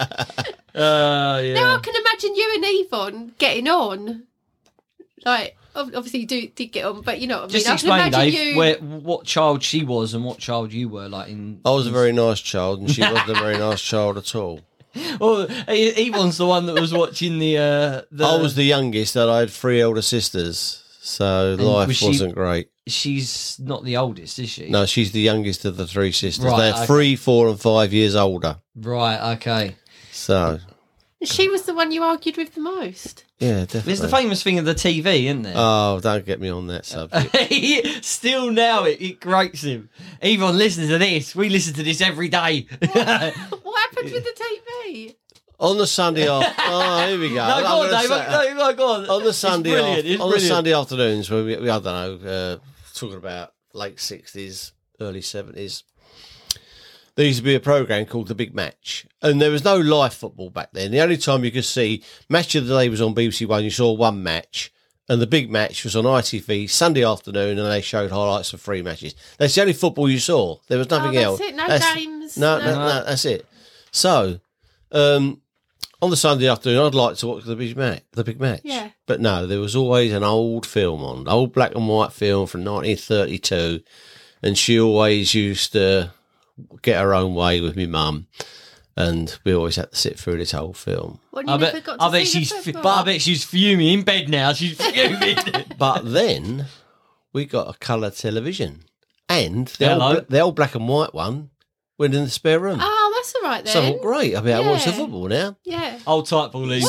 Yeah. I can imagine you and Yvonne getting on. Like, Obviously, you did get on, but you know what I mean. Just I explain, can imagine Dave, what child she was and what child you were like. I was a very nice child, and she wasn't a very nice child at all. Well, Yvonne's the one that was watching the. I was the youngest, and I had 3 elder sisters, so life wasn't great. She's not the oldest, is she? No, she's the youngest of the 3 sisters. Right, They're 3, 4, and 5 years older. Right, okay. So she was the one you argued with the most. yeah, definitely. There's the famous thing of the TV, isn't there? Oh, don't get me on that subject. Still now, it grates him. Yvonne, listen to this. We listen to this every day. What happened with the TV? On the Sunday afternoon. Oh, here we go. No, go on, Dave. No, go on. On the Sunday, It's on the brilliant. Sunday afternoons, where we I don't know, talking about late 60s, early 70s, there used to be a programme called The Big Match. And there was no live football back then. The only time you could see Match of the Day was on BBC One. You saw one match. And The Big Match was on ITV Sunday afternoon, and they showed highlights of 3 matches. That's the only football you saw. There was nothing else. That's it. No games. No, that's it. So, on the Sunday afternoon, I'd like to watch the Big Match. Yeah. But no, there was always an old film on, old black and white film from 1932, and she always used to get her own way with me mum, and we always had to sit through this whole film. Well, you never got to I bet see the she's football. I bet she's fuming in bed now. She's fuming. But then we got a colour television, and Hello. the old black and white one went in the spare room. Oh, that's all right then. So I thought, great, I'll be able to watch the Yeah. football now. Yeah. Old type, Pauline.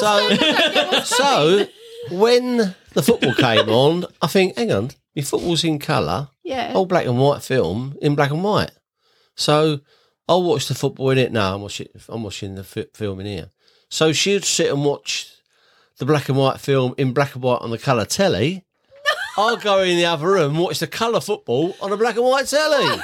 So when the football came on, I think, hang on, your football's in colour, Yeah. old black and white film in black and white. So I'll watch the football in it. No, I'm watching the film in here. So she'd sit and watch the black and white film in black and white on the colour telly. I'll go in the other room and watch the colour football on a black and white telly.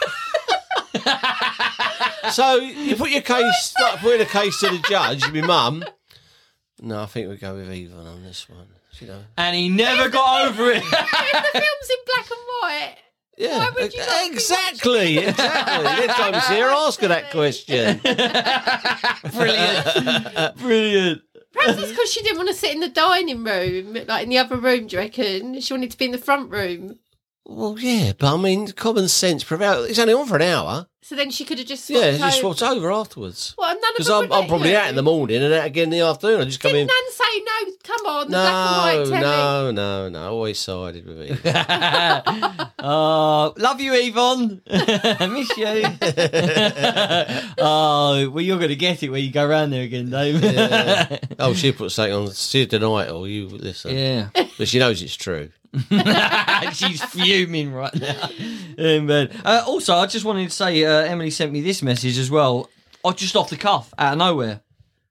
So you put your case, start putting a case to the judge, my mum. No, I think we go with Yvonne on this one. You know. And he never got over it. If the film's in black and white, Yeah, why would you not be exactly. Next time you see her, ask her that question. Brilliant. perhaps it's because she didn't want to sit in the dining room, like in the other room, do you reckon? She wanted to be in the front room. Well, yeah, but I mean, common sense prevails. It's only on for an hour. So then she could have just swapped Yeah, just over. swapped over afterwards. Well, none of Because them I'm would let probably you. out in the morning and out again in the afternoon. I just come Didn't in. Nan say no? Come on, the black and white telly. No. Always sided with me. Oh, love you, Yvonne. Miss you. Oh, well, you're going to get it when you go round there again, Dave. Yeah. Oh, she put something on. She deny it, or you listen. Yeah. But she knows it's true. She's fuming right now. But, also, I just wanted to say, Emily sent me this message as well. Oh, just off the cuff, out of nowhere.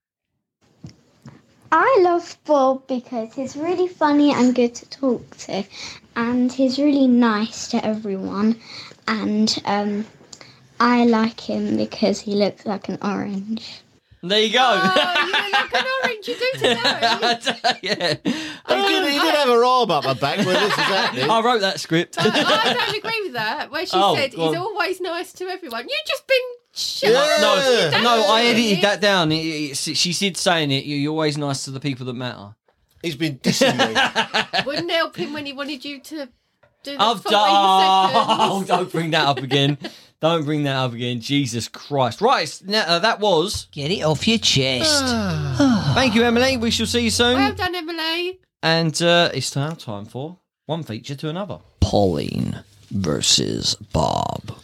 I love Bob because he's really funny and good to talk to, and he's really nice to everyone, and I like him because he looks like an orange. There you go. Oh, you look like an orange. You do to know. Yeah. He did have a arm up my back when this was happening. I wrote that script. I don't agree with that. Where she Oh, said go he's on. always nice to everyone. You've just been shut Yeah. up. No, I edited that down. She did saying it. You're always nice to the people that matter. He's been dissing me. Wouldn't help him when he wanted you to do the I've 40 done. seconds. Don't bring that up again. Don't bring that up again. Jesus Christ. Right, now, that was. Get it off your chest. Thank you, Emily. We shall see you soon. Well done, Emily. And it's now time for one feature to another. Pauline versus Bob.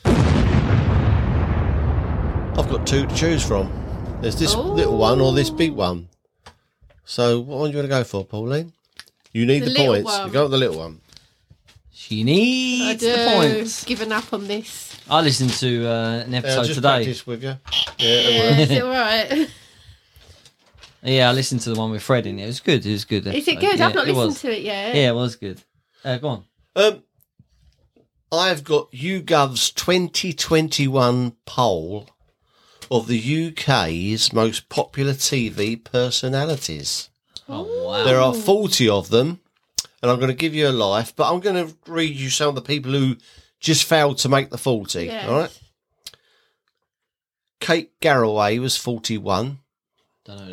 I've got 2 to choose from. There's this little one or this big one. So what one do you want to go for, Pauline? You need The the, little points. one. You go with the little one. She I needs do. the points. Given up on this. I listened to an Yeah, episode just today. practice with you. Yeah, Yeah, is it all right? Yeah, I listened to the one with Fred in it. It was good. It was good. Is it episode. good? Yeah, I've not it listened was. to it yet. Yeah, it was good. Go on. I've got YouGov's 2021 poll of the UK's most popular TV personalities. Oh, wow. There are 40 of them, and I'm going to give you a life, but I'm going to read you some of the people who just failed to make the 40. Yes. All right. Kate Garraway was 41. Don't know who that is.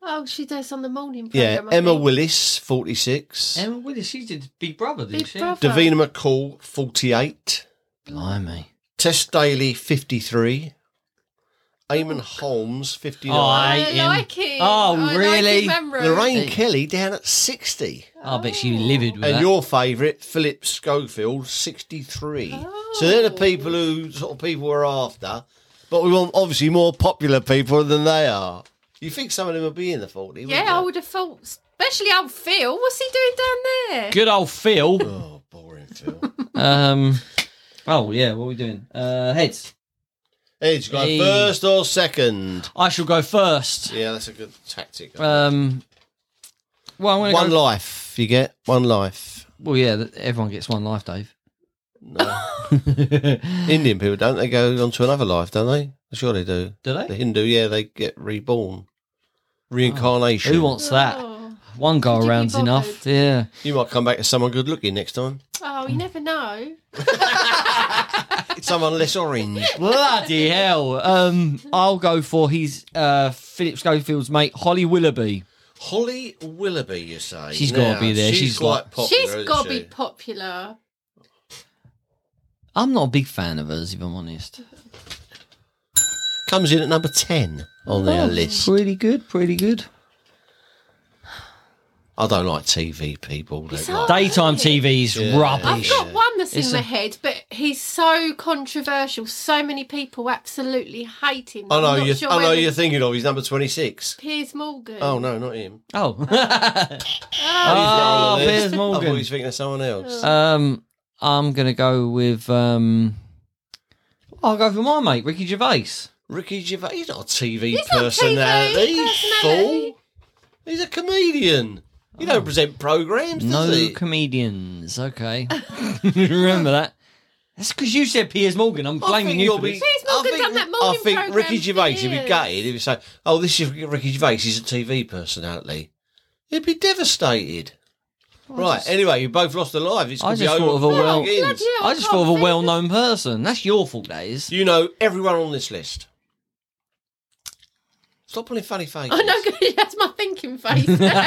Oh, she does on the morning Yeah, programme. I Emma think. Willis, 46. Emma Willis, she did Big Brother, didn't Big she? Brother. Davina McCall, 48. Blimey. Tess Daly, 53. Eamon Holmes, 59. Oh, I hate him. like him. Oh, I really? Like him, Lorraine Hey. Kelly down at 60. I bet she was livid with And that. your favourite, Philip Schofield, 63. So they're the people who sort of people we're after. But we want obviously more popular people than they are. You think some of them will be in the 40? Yeah, I would have thought, especially old Phil. What's he doing down there? Good old Phil. Oh, boring Phil. Oh, yeah, what are we doing? Heads. Edge, go Hey. first or second? I shall go first. Yeah, that's a good tactic. Well, I'm going to One go... life, you get one life. Well, yeah, everyone gets one life, Dave. No. Indian people don't. They go on to another life, don't they? I'm sure they do. Do they? The Hindu, yeah, they get reborn. Reincarnation. Who wants that? Oh. One go Could you be around's enough. bothered? Yeah. You might come back as someone good looking next time. Oh, you never know. Someone less orange. Bloody hell. I'll go for his Philip Schofield's mate, Holly Willoughby. Holly Willoughby, you say? She's gotta be there. She's quite like- popular. She's isn't got to she? be popular. I'm not a big fan of hers, if I'm honest. Comes in at number 10 on their list. Pretty good, pretty good. I don't like TV people. It's They like- hard. Daytime TV is Yeah. I've rubbish. got one that's It's in my a- head, but he's so controversial. So many people absolutely hate him. I know, I'm not you, sure I know whether you're thinking of. He's number 26. Piers Morgan. Oh, no, not him. Oh. Oh, Oh, He's Piers I Morgan. thought he was thinking of someone else. I'm going to go with... I'll go for my mate, Ricky Gervais. Ricky Gervais, he's not a TV He's not personality. TV personality. Fool. He's a comedian. You don't present programmes, does No he? comedians. Okay. Remember that. That's because you said Piers Morgan. I'm blaming you for this. Piers Morgan done that I morning think programme Ricky for Gervais would be years. gutted if he say, "Oh, this is Ricky Gervais. He's a TV personality." He'd be devastated. Right. Anyway, you both lost a life. It's I gonna be just over thought of a before it well- begins. Bloody hell, I just can't thought of a think well-known person. That's your fault, that is. You know everyone on this list. Stop putting funny faces. I know, that's my thinking face.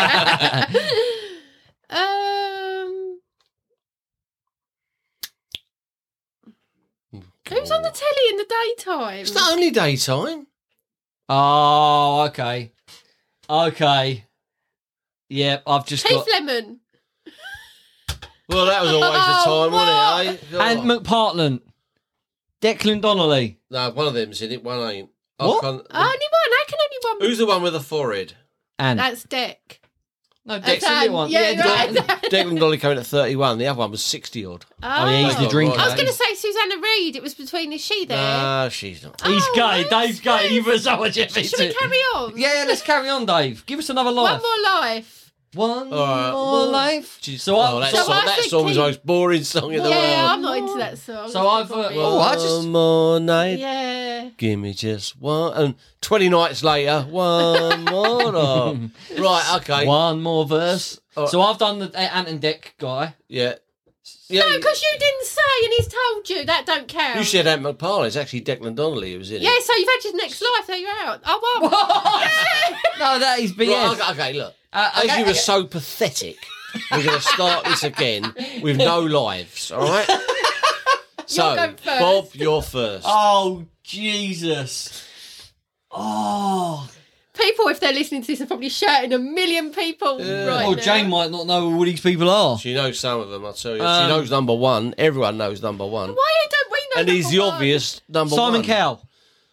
Who's on the telly in the daytime? It's not only daytime. Oh, okay. Okay. Yep, I've just Keith got... Lemon. Well, that was a waste of time, wasn't it? Eh? And McPartland. Declan Donnelly. No, one of them's in it. One ain't. What? Only one. I can only one. Who's the one with the forehead? And... That's Deck. No, Declan That's did one. yeah, right. Declan Dolly coming at 31. The other one was 60 odd. Oh, yeah, he's the Oh, drinker. I was right. going to say Susanna Reid. It was between. Is she there? No, she's not. He's Oh, gay. that's Dave's gay. You put so much effort Should we into it. carry on? Yeah, let's carry on, Dave. Give us another One life. more life. One All right, more well, life. Jeez. So, Oh, that so, I song, that think song is the he- most boring song in the Yeah, world. I'm not into that song. So I've, oh, I just- One more night. Yeah. Give me just one. And 20 nights later, one more. night. Right, okay. one more verse. All right. So I've done the Ant and Dec guy. Yeah. Yeah, No, because you didn't say, and he's told you that don't count. you said Ant McParlin. It's actually Declan Donnelly who was in Yeah, it. so you've had your next life, so you're out. I won. No, that is BS. Right, okay, look. Okay, As you were okay. so pathetic, we're going to start this again with no lives, all right? So, going first. Bob, you're first. Oh, Jesus. Oh. People, if they're listening to this, are probably shouting a million people right Well, now. Jane might not know who these people are. She knows some of them, I'll tell you. She Um, knows number one. Everyone knows number one. Why don't we know And he's the number one? obvious number Simon one. Cowell.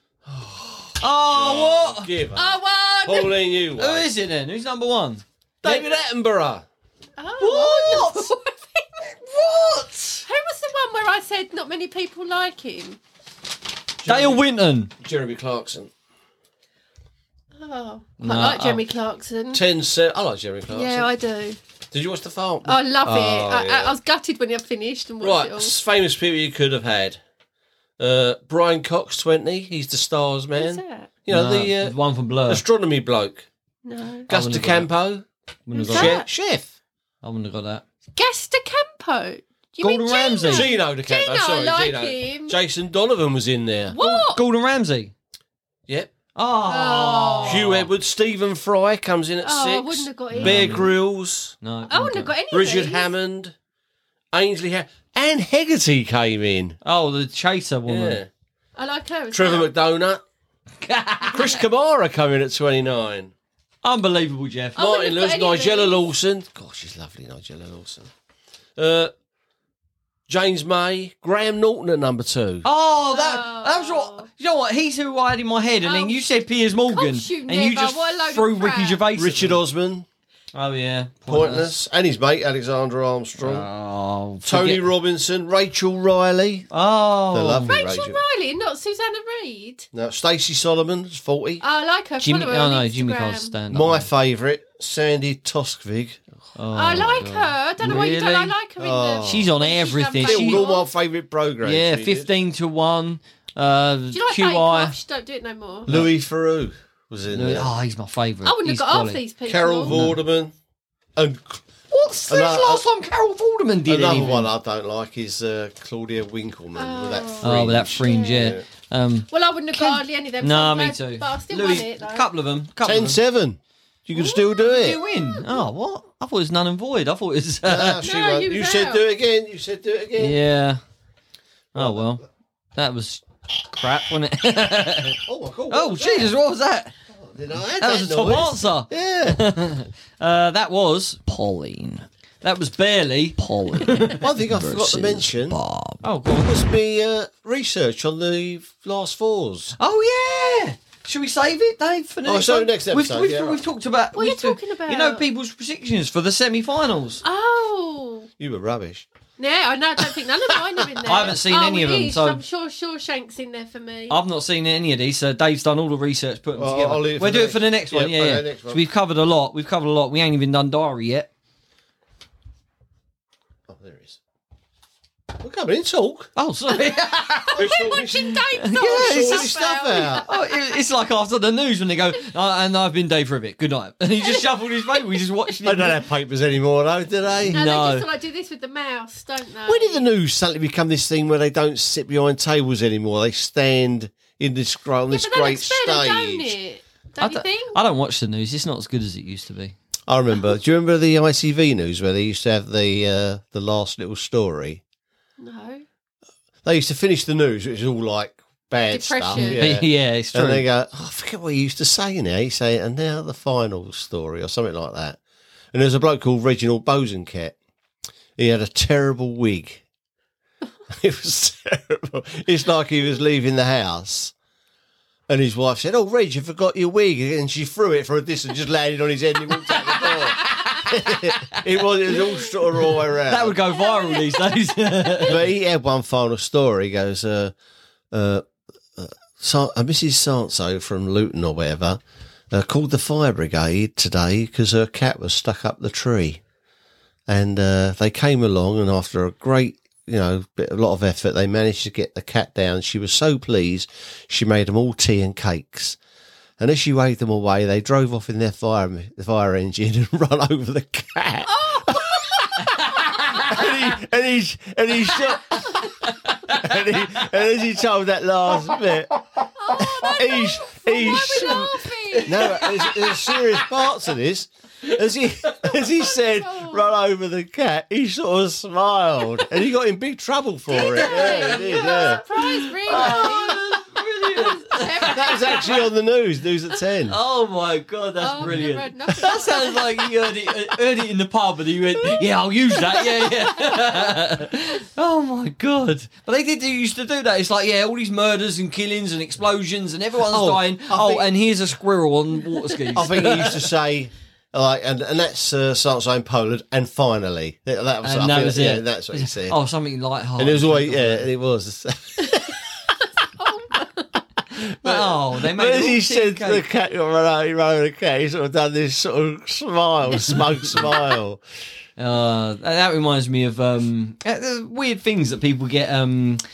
Oh, what? Give her. I won. Pauline, you Who won. is it then? Who's number one? David Attenborough. Oh, What? What? Who was the one where I said not many people like him? Dale Winton. Jeremy Clarkson. Oh, I No, like Jeremy Clarkson. 10-7. I like Jeremy Clarkson. Yeah, I do. Did you watch the farm? I love it. yeah. I was gutted when I finished and watched Right, it all. famous people you could have had. Brian Cox, 20. He's the stars man. Who's that? You know, No, the one from Blur. astronomy bloke. No. Gus wouldn't have DeCampo. Wouldn't Who's have got that? Chef. I wouldn't have got that. Gasta Campo. Do you Gordon mean Ramsay. Gino? Gino DeCampo. Gino, Sorry, I like Gino. him. Jason Donovan was in there. What? Gordon Ramsay. Yep. Oh. Hugh Edwards, Stephen Fry comes in at 6. I wouldn't have got him. Bear Grylls, No, I wouldn't have got any Richard of these. Hammond, Ainsley Anne Hegarty came in. Oh, the Chaser woman. Yeah. I like her as Trevor well. McDonagh. Chris Kamara coming at 29. Unbelievable, Jeff. I Martin wouldn't Lewis, have got any of Nigella these. Lawson. Gosh, she's lovely, Nigella Lawson. James May, Graham Norton at number 2. Oh, that was what. You know what? He's who I had in my head, and then you said Piers Morgan, course you and you never. just What a load of threw crap. Ricky Gervais. at Richard me. Osman, Oh yeah, Pointless, and his mate Alexander Armstrong. Oh, Tony forget- Robinson, Rachel Riley. Oh, The lovely Rachel Riley, not Susanna Reid. No, Stacey Solomon, 40. I like her. Jimmy. Follow her Oh on no, Instagram. Jimmy can't stand. My up. favourite, Sandy Toskvig. Oh, I like her. I don't know why you don't. I Really? like her in Oh. the. She's on when she's everything. done She- Filled all Bangor. my favourite programmes. Yeah, she did. 15-1. Do you like Bake QI. Off? She don't do it no more. Louis Theroux was in there. Oh, he's my favourite. I wouldn't have He's got half quality. these people. Carol Vorderman. And What's the Another- last time Carol Vorderman did another anything? one I don't like is Claudia Winkleman with that fringe. Oh, with that fringe, yeah. Well, I wouldn't have got hardly any of them. so No, I'm me glad- too. But I still Louis, won it, though. couple of them. Couple of them. 10-7. You can still do Did it. you win? Oh, what? I thought it was none and void. I thought it was. Ah, she No, won. you You was said out. do it again. You said do it again. Yeah. Oh well, that was crap, wasn't it? Oh, my God. Oh Jesus, what was that? Did I add That was a top noise? answer. Yeah. That was Pauline. That was barely Pauline. One thing I forgot to mention Bob. Oh, go on. was me research on the last fours. Oh yeah. Should we save it, Dave, for the Oh, next so one? next episode, We've, yeah, right. we've talked about. What are you we've talked- talking about? You know, people's predictions for the semi-finals. Oh. You were rubbish. Yeah, I know. I don't think none of mine are in there. I haven't seen any of them, it is. so- I'm sure Shawshank's in there for me. I've not seen any of these, so Dave's done all the research, put them Well, together. I'll leave it for We'll the do it next- for the next one. yeah, Yeah, for yeah. the next one. So we've covered a lot. We ain't even done diary yet. Oh, there it is. We're coming in, talk. Oh, sorry. We're Watching Dave Yeah, sort it's stuff out. Oh, it's like after the news when they go, and I've been Dave for a bit. Good night. And he just shuffled his paper. We just watched They it. don't have papers anymore, though, do they? No, No. they just like do this with the mouse, don't they? When did the news suddenly become this thing where they don't sit behind tables anymore? They stand in this on this but that great looks better, don't stage. it? Don't you think? I don't watch the news. It's not as good as it used to be. I remember. Do you remember the ITV news where they used to have the last little story? No. They used to finish the news, which is all like bad stuff. Depression. Yeah. Yeah, it's true. And they go, oh, I forget what he used to say now. He say, and now the final story or something like that. And there's a bloke called Reginald Bosanquet. He had a terrible wig. It was terrible. It's like he was leaving the house. And his wife said, oh, Reg, you forgot your wig. And she threw it for a distance, just landed on his head and he walked out the door. it was all sort of all the way around. That would go viral these days. But he had one final story. He goes, Mrs. Sanso from Luton or whatever called the fire brigade today because her cat was stuck up the tree. And they came along, and after a great, a lot of effort, they managed to get the cat down. She was so pleased, she made them all tea and cakes. And as she waved them away, they drove off in their fire engine and run over the cat. and he shot. And as he told that last bit, he Laughing. no, there's serious parts of this. As he said, run over the cat, he sort of smiled, and he got in big trouble for it. Yeah, he did. Yeah, Surprise, really? that was actually on the news at 10. Oh my god, that's Oh, brilliant. never had nothing. That sounds like you heard it in the pub and you went, yeah, I'll use that, yeah. Oh my god. But they used to do that. It's like, yeah, all these murders and killings and explosions and everyone's dying. And here's a squirrel on water skis. I think he used to say, like, and that's Sanso in Poland, and finally. That was, And I that think, was yeah, it. that's what he said. Oh, something light-hearted. And it was always, yeah, it was. Oh, they made But it as all he tea said and to the cake. cat, got run over the cat, he sort of done this sort of smile, smug smile. That reminds me of weird things that people get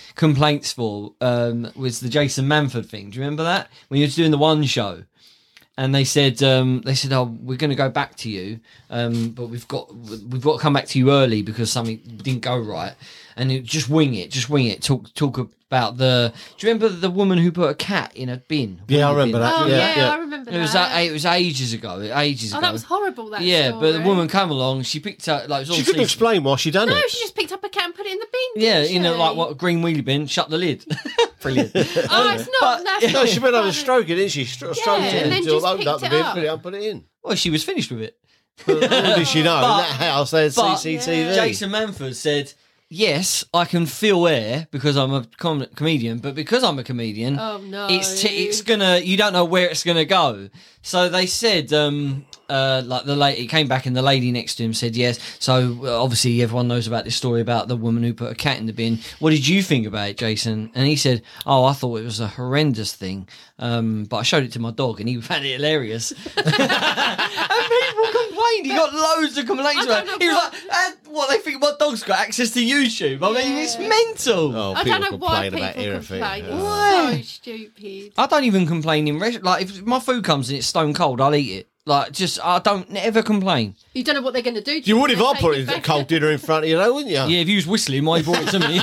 complaints for. Was the Jason Manford thing? Do you remember that when he was doing the One Show? and they said, "Oh, we're going to go back to you, but we've got to come back to you early because something didn't go right." And just wing it. Talk about the. Do you remember the woman who put a cat in a bin? Yeah, I remember that. Oh Yeah. I remember It was that. it was ages ago. Oh, that was horrible. That yeah, story. but the woman came along. She picked up like it was She all couldn't season- explain why she done No, it. she just picked up a cat and put it in the bin. Yeah, didn't you know, she? like what a green wheelie bin. Shut the lid. Brilliant. Oh, it's not. But- That's No, not she went over funny. stroke it, didn't she? Stroked Yeah, it and then until just opened up picked the it bin, up. put it up, put it in. Well, she was finished with it. Little did she know, But- in that house they had but- CCTV. Jason Manford said, "Yes, I can feel air because I'm a comedian, but because I'm a comedian, Oh no! it's gonna. You don't know where it's gonna go." So they said, like the lady came back and the lady next to him said, "Yes." So obviously everyone knows about this story about the woman who put a cat in the bin. What did you think about it, Jason? And he said, "Oh, I thought it was a horrendous thing, but I showed it to my dog and he found it hilarious." And people complained. He got loads of complaints I about don't it. know He was like, "What they think my dog's got access to YouTube?" I mean, Yeah. it's mental. Oh, I people don't know why complain people about everything. complain. It's Oh. so stupid. I don't even complain in restaurants. Like if my food comes and it's stone cold, I'll eat it. Like just I don't ever complain. You don't know what they're going to do. To You would if I Take put it a back. cold dinner in front of you, though, wouldn't you? Yeah, if you was whistling, why you brought it to me?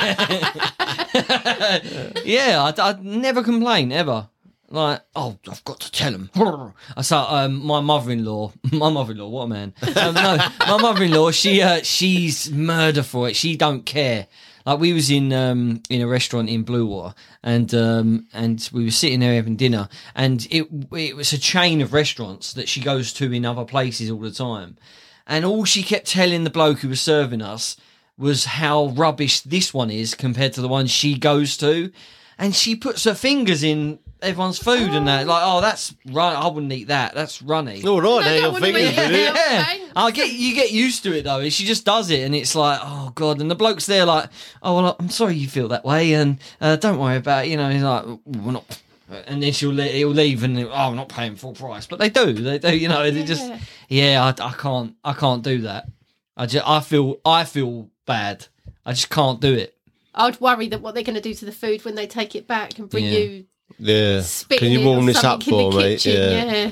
Yeah, I'd never complain ever. Like, oh, I've got to tell him. So, my mother-in-law, what a man. No, my mother-in-law, she's murder for it. She don't care. Like we was in a restaurant in Bluewater, and we were sitting there having dinner, and it was a chain of restaurants that she goes to in other places all the time, and all she kept telling the bloke who was serving us was how rubbish this one is compared to the one she goes to, and she puts her fingers in everyone's food and that, like, oh, that's right, I wouldn't eat that. That's runny. All right, No, now don't your wanna fingers eat with it. it. Yeah, Thanks. you get used to it though. She just does it, and it's like, oh god. And the bloke's there like, oh well, I'm sorry you feel that way, and don't worry about it. You know, he's like, we're not. And then he'll leave, and I'm not paying full price. But they do. You know, they just, yeah. I can't do that. I feel bad. I just can't do it. I'd worry that what they're going to do to the food when they take it back and bring Yeah. you Yeah. spitting Can you it warm or this up something in for the me? kitchen. Yeah.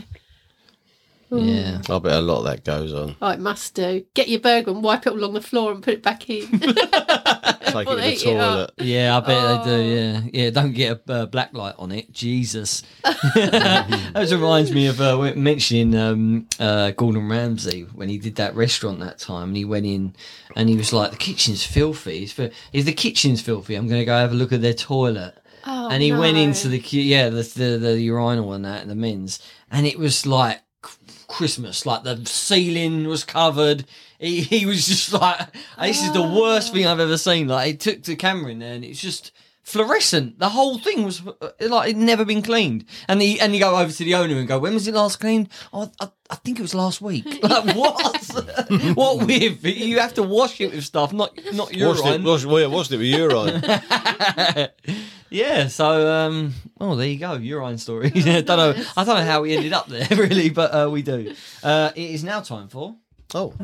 Yeah. I bet a lot of that goes on. Oh, it must do. Get your burger and wipe it along the floor and put it back in. Take it Well, to they the eat it up. toilet. Yeah, I bet they do. Oh. Yeah, yeah. Don't get a black light on it. Jesus. That just reminds me of mentioning Gordon Ramsay when he did that restaurant that time, and he went in and he was like, "The kitchen's filthy. If the kitchen's filthy, I'm going to go have a look at their toilet." Oh, And he went no. into the urinal and that, and the men's, and it was like Christmas. Like the ceiling was covered. He was just like, this is the worst thing I've ever seen. Like he took the camera in there, and it's just fluorescent. The whole thing was like it'd never been cleaned. And he go over to the owner and go, "When was it last cleaned?" "Oh, I think it was last week." Like what? What with? You have to wash it with stuff, not urine. Washed it with urine. Yeah, so there you go, urine story. I don't know how we ended up there really, but we do. It is now time for Oh.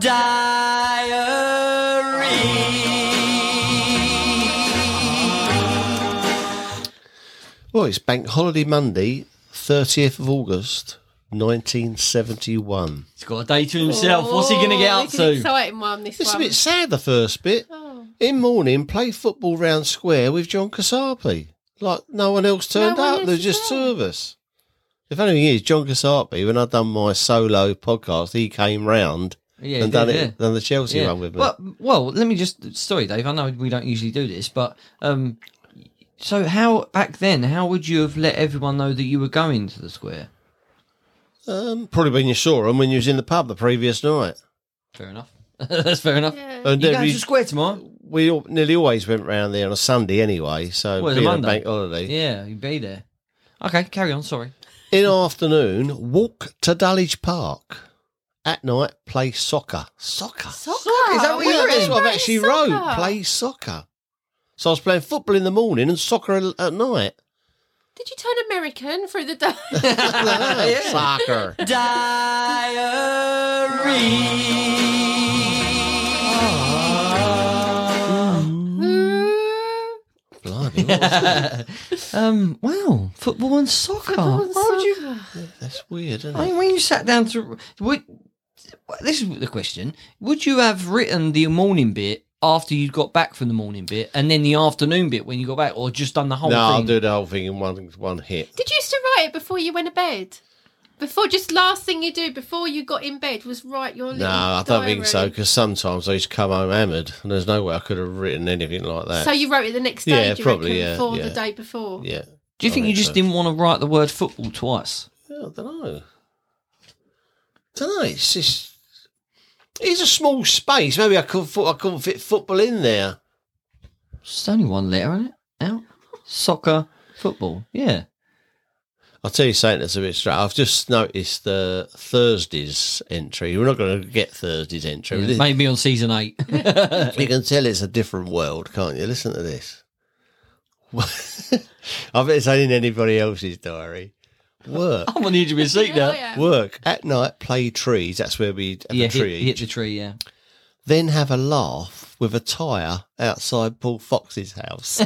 Well, it's Bank Holiday Monday, 30th of August, 1971. He's got a day to himself. What's he going to get up It's an to? exciting one, this It's a one. bit sad, the first bit. Oh. In morning, play football round square with John Kasapi. Like, no one else turned No one up. else There's just there. two of us. The funny thing is, John Kasapi, when I'd done my solo podcast, he came round Yeah, and done the Chelsea one with me. Well, let me just. Sorry, Dave. I know we don't usually do this, but so how back then? How would you have let everyone know that you were going to the square? Probably when you saw him when you was in the pub the previous night. Fair enough. That's fair enough. Yeah. And You then going to the square tomorrow? we nearly always went round there on a Sunday anyway, so Well, it's a being a Monday. bank holiday. Yeah, you'd be there. Okay, carry on. Sorry. In afternoon, walk to Dulwich Park. At night, play soccer. Soccer? Soccer? Is that what Yeah, you're that's in? what I've Play actually soccer. wrote. Play soccer. So I was playing football in the morning and soccer at night. Did you turn American through the day? Soccer. Diary. Blimey, Wow, football and soccer. Football and Why would you? soccer. That's weird, isn't I it? mean, when you sat down to, this is the question: would you have written the morning bit after you got back from the morning bit, and then the afternoon bit when you got back, or just done the whole No, thing? I'll do the whole thing in one hit. Did you used to write it before you went to bed? Before, just last thing you do before you got in bed was write your little No, I don't think so, diary. because sometimes I used to come home hammered, and there's no way I could have written anything like that. So you wrote it the next day, Yeah, do you probably, reckon, yeah, before yeah. the day before? yeah. Do you think you just so. didn't want to write the word football twice? Yeah, I don't know. It's just... It's a small space. Maybe I couldn't fit football in there. It's only one letter, isn't it? Out. Soccer, football. Yeah. I'll tell you something that's a bit strange. I've just noticed the Thursday's entry. We're not going to get Thursday's entry. Yeah, maybe on season 8. You can tell it's a different world, can't you? Listen to this. I bet it's ain't in anybody else's diary. Work. I'm on the edge of my seat now. Oh, yeah. Work. At night, play trees. That's where we have Yeah, a tree hit each. the tree, yeah. Then have a laugh with a tyre outside Paul Fox's house.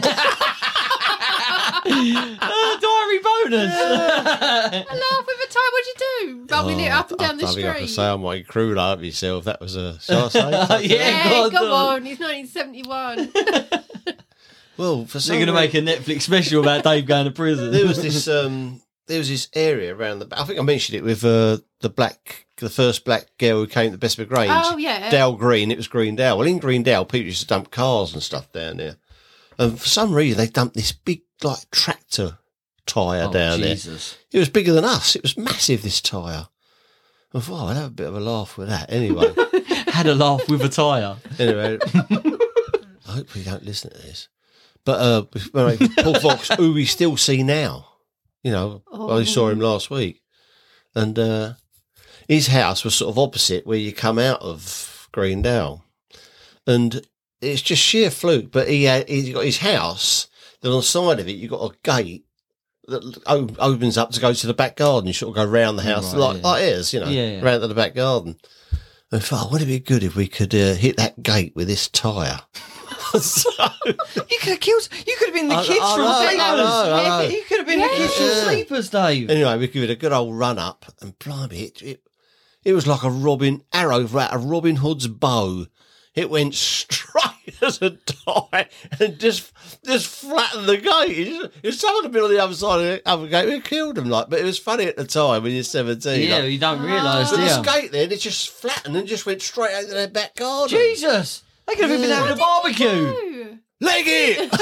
Diary bonus! I laugh with a time. What'd you do? Rolling it up and down the I think I can street. say I might crude up myself. That was a... Shall I say? Yeah, Yeah, God, go on. It's 1971. Well, for some They're going to reason- make a Netflix special about Dave going to prison. there was this area around the. I think I mentioned it with the first black girl who came to Bessemer Grange. Oh, yeah. Dale Green. It was Greendale. Well, in Greendale, people used to dump cars and stuff down there, and for some reason they dumped this big like tractor tyre down Jesus. there. It was bigger than us. It was massive. This tyre. I thought, I'll have a bit of a laugh with that. Anyway, Had a laugh with a tyre. anyway. I hope we don't listen to this. But Paul Fox, who we still see now, you know, I saw him last week, and his house was sort of opposite where you come out of Greendale, and it's just sheer fluke. But he's got his house. Then on the side of it, you've got a gate that opens up to go to the back garden. You sort of go round the house Right, like it is, you know, Yeah, yeah. round to the back garden. And I thought, wouldn't it be good if we could hit that gate with this tyre? So, You could have killed. You could have been the I- kids I from know, I Sleepers. know, I know. You could have been the kids from Yeah. Sleepers, Dave. anyway, we give it a good old run up, and blimey, it was like a arrow out of Robin Hood's bow. It went straight as a die and just flattened the gate. If someone had been on the other side of the other gate, we killed them. But it was funny at the time when you're 17. Yeah, like, you don't realise, but do this you? gate then, it just flattened and just went straight out to their back garden. Jesus! They could have been having a barbecue. Oh. Leg it!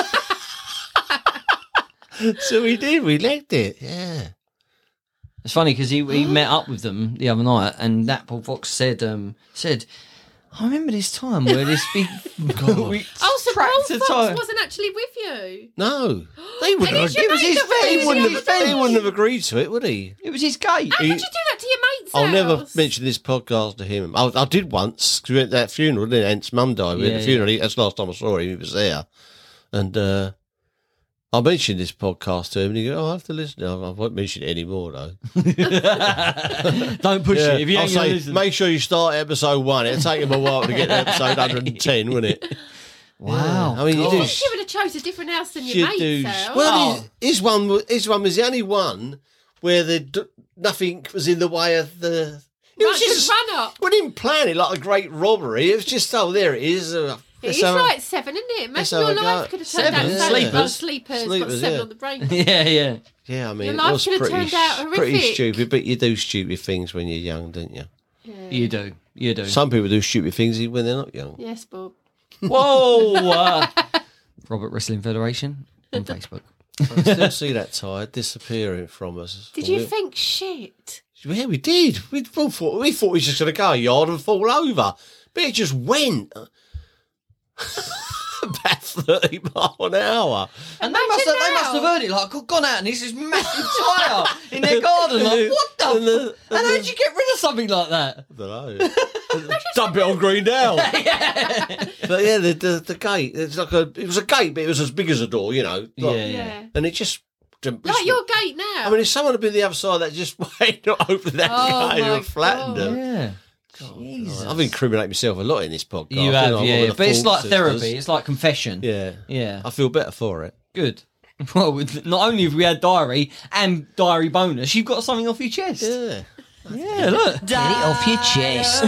So we did. We legged it. Yeah. It's funny because he met up with them the other night, and that Paul Fox said, I remember this time where this big Oh, so Paul tractor Fox tyre. wasn't actually with you. No, they wouldn't. And Have, it's your mate that was he with wouldn't you have. the other He day. wouldn't have agreed to it, would he? It was his gate. How could you do that to your mate's I'll house? never mention this podcast to him. I did once because we went to that funeral. Didn't it? Aunt's mum died. We went to Yeah, the funeral. That's the last time I saw him. He was there, and I mentioned this podcast to him, and he goes, "Oh, I have to listen." I won't mention it anymore, though. Don't push it. If you I'll ain't going to say, listen. make sure you start episode 1. It'll take him a while to get to episode 110, wouldn't it? Wow. I mean, you I do. think you would have chose a different house than your You mate's do. house. Well, his one was the only one where nothing was in the way of the. It was Right, just. run up. We didn't plan it like a great robbery. It was just, oh, there it is. It is like 7, isn't it? let's Imagine have your a life go. could have turned 7? out so- Sleepers? Oh, sleepers. Got Sleepers, 7 yeah. on the brain. Yeah, yeah. Yeah, I mean, Your it life was could have pretty, turned out pretty horrific. stupid, but you do stupid things when you're young, don't you? You do. You do. Some people do stupid things even when they're not young. Yes, Bob. Whoa! Robert Wrestling Federation on Facebook. I still see that tyre disappearing from us. Did you think shit? Yeah, we did. We thought we was just going to go a yard and fall over, but it just went about 30 miles an hour. And they must have heard it, like, gone out and there's this massive tyre in their garden. Like, what the? And how did you get rid of something like that? I don't know. Dump it on Greendale. But yeah, the gate. It's like it was a gate, but it was as big as a door, you know. Like- Yeah. And it just. Like your gate now. I mean, if someone had been the other side, that just went not open that Oh, gate my and flattened God. them. Yeah. I've incriminated myself a lot in this podcast. You have, haven't I? yeah. One of the But it's Ford like sisters. therapy. It's like confession. Yeah. Yeah. I feel better for it. Good. Well, not only have we had diary and diary bonus, you've got something off your chest. Yeah. Yeah, look. Get it off your chest.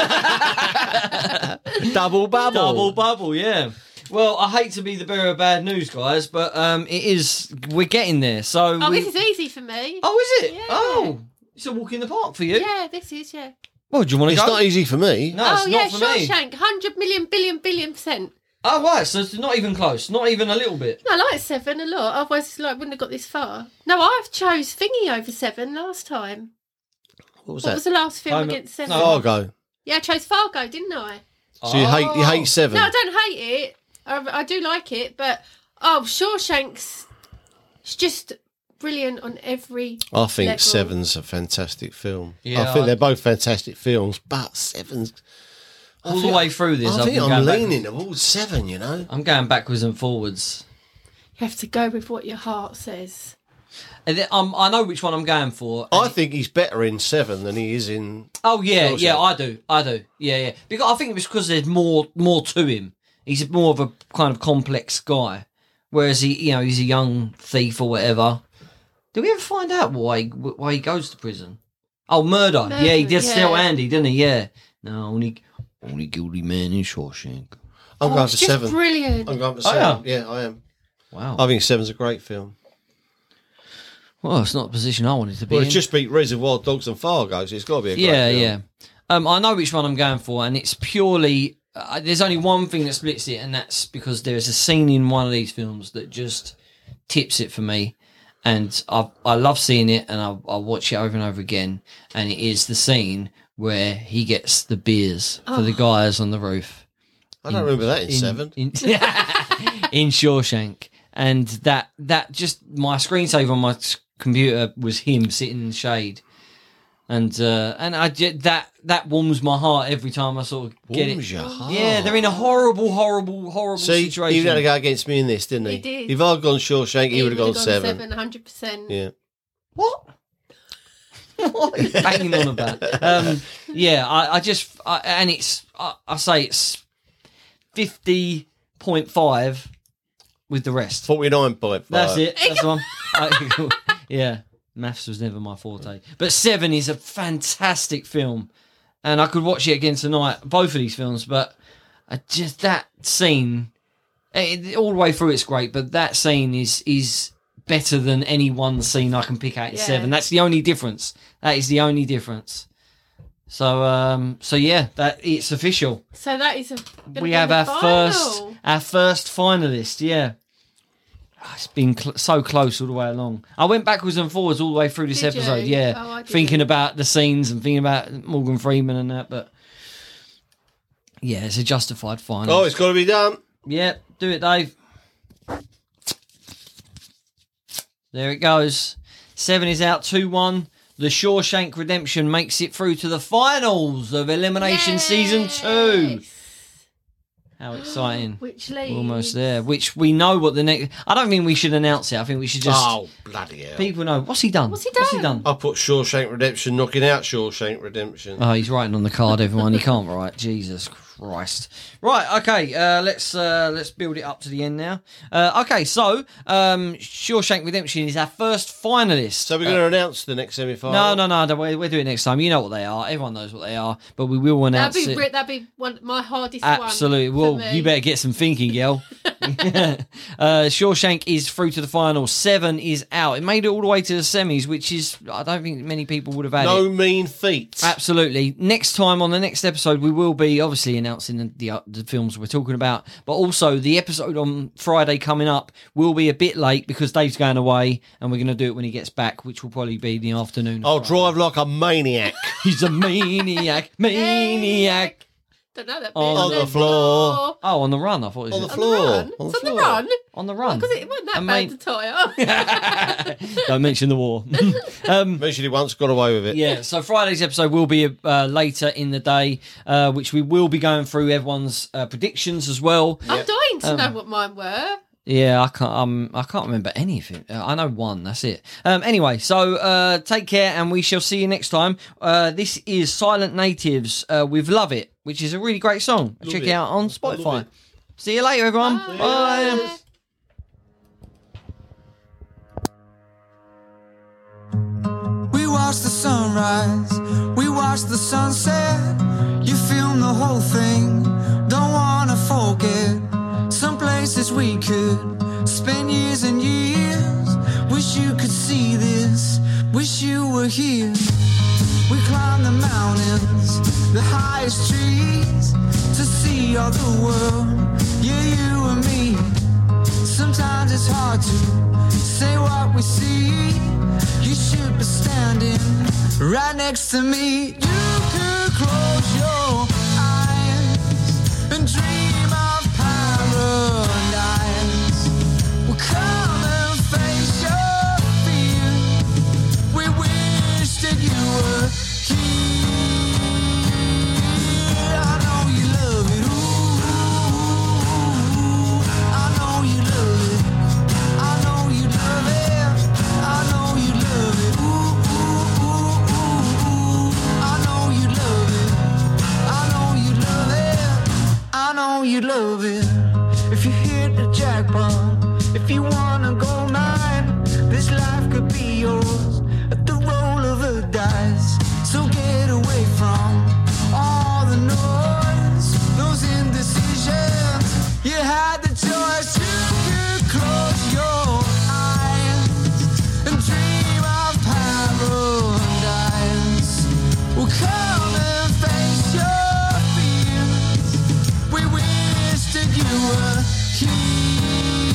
Double bubble. Double bubble, yeah. Well, I hate to be the bearer of bad news, guys, but it is. We're getting there. So. Oh, this is easy for me. Oh, is it? Yeah. Oh, it's a walk in the park for you. Yeah, this is, yeah. Well, do you want to It's go? not easy for me. No, it's oh, yeah, not for me. Shawshank, 100 million, billion%. Oh, right. So it's not even close. Not even a little bit. I like 7 a lot, otherwise I wouldn't have got this far. No, I've chose Thingy over 7 last time. What was What that? was the last film Home- against 7? no. Fargo. Yeah, I chose Fargo, didn't I? So you hate 7. No, I don't hate it. I do like it, but Shawshank's it's just brilliant on every. I think level. 7's a fantastic film. Yeah, I think I- they're both fantastic films, but 7's. All the way through this, I think been I'm going leaning towards 7. You know. I'm going backwards and forwards. You have to go with what your heart says. And then, I know which one I'm going for. I think he's better in 7 than he is in. Oh yeah, Shawshank. yeah, I do, yeah. Because I think it's because there's more to him. He's more of a kind of complex guy, whereas he's a young thief or whatever. Did we ever find out why he goes to prison? Oh, murder. Yeah, he did steal yeah. Andy, didn't he? Yeah. No, only guilty man in Shawshank. I'm going it's for just 7. brilliant. I'm going for Oh, 7. Yeah, I am. Wow. I think 7's a great film. Well, it's not the position I wanted to be Well, in. it's just beat Reservoir Dogs and Fargo, so it's got to be a great film. I know which one I'm going for, and it's purely. There's only one thing that splits it, and that's because there's a scene in one of these films that just tips it for me, and I love seeing it, and I watch it over and over again, and it is the scene where he gets the beers for the guys on the roof. I don't remember that in 7. In Shawshank, and that just my screensaver on my computer was him sitting in the shade. And that warms my heart every time I sort of get Warms it. your heart. Yeah, they're in a horrible See, situation. he had to go against me in this, didn't he? He did. If I'd gone Shawshank, he would have gone 7. 100%. Yeah. What? What are you banging on about? I say it's 50.5 with the rest. 49.5. That's it. That's the one. Yeah. Maths was never my forte. But 7 is a fantastic film. And I could watch it again tonight, both of these films, but just that scene, all the way through it's great, but that scene is better than any one scene I can pick out in Yeah. 7. That's the only difference. That is the only difference. So yeah, that it's official. So that is We have our first finalist, yeah. It's been so close all the way along. I went backwards and forwards all the way through this Did you? episode, yeah. Oh, I didn't. Thinking about the scenes and thinking about Morgan Freeman and that, but yeah, it's a justified final. Oh, it's got to be done. Yeah, do it, Dave. There it goes. 7 is out 2-1. The Shawshank Redemption makes it through to the finals of Elimination Season 2. How exciting. Which leads? We're almost there. Which we know what the next... I don't think we should announce it. I think we should just... Oh, bloody hell. People know. What's he done? What's he done? I put Shawshank Redemption knocking out Shawshank Redemption. Oh, he's writing on the card, everyone. He can't write. Jesus Christ. Right, okay. Let's build it up to the end now. Okay, so Shawshank Redemption is our first finalist. So we're going to announce the next semi-final? No. We'll do it next time. You know what they are. Everyone knows what they are. But we will announce it. That'd be my hardest Absolutely. one. Well, for me. you better get some thinking, girl. Shawshank is through to the final. 7 is out. It made it all the way to the semis, which is, I don't think many people would have had No it. mean feat. Absolutely. Next time on the next episode, we will be obviously announcing the films we're talking about, but also the episode on Friday coming up will be a bit late because Dave's going away, and we're going to do it when he gets back, which will probably be in the afternoon. I'll drive like a maniac. He's a maniac. Don't know that bit. On the floor. Oh, on the run. I thought it was On the On floor. the run. On the It's on the floor. run. on the run. Because it wasn't that And bad mate- to tie up. Don't mention the war. Mentioned it once, got away with it. Yeah, so Friday's episode will be later in the day, which we will be going through everyone's predictions as well. I'm dying to know what mine were. Yeah, I can't remember any of it. I know one. That's it. Anyway, so take care, and we shall see you next time. This is Silent Natives with "Love It," which is a really great song. Check it out on Spotify. See you later, everyone. Bye. watched the sunrise, we watched the sunset. You filmed the whole thing, don't wanna forget. Some places we could spend years and years. Wish you could see this, wish you were here. We climbed the mountains, the highest trees, to see all the world, yeah, you and me. Sometimes it's hard to say what we see. You should be standing right next to me. You could close your eyes and dream of paradise. Well, come and face your fear. We wish that you were here. I know you love it. Ooh, I know you love it. I know you love it. I know you love it. Ooh, I know you love it. I know you love it. I know you love it. If you hit the jackpot, if you wanna go mine, this life could be yours at the roll of a dice. So get away from all the noise, those indecisions. You had the choice. You could close your eyes and dream of paradise. Well, come and face your fears. We wish that you were here.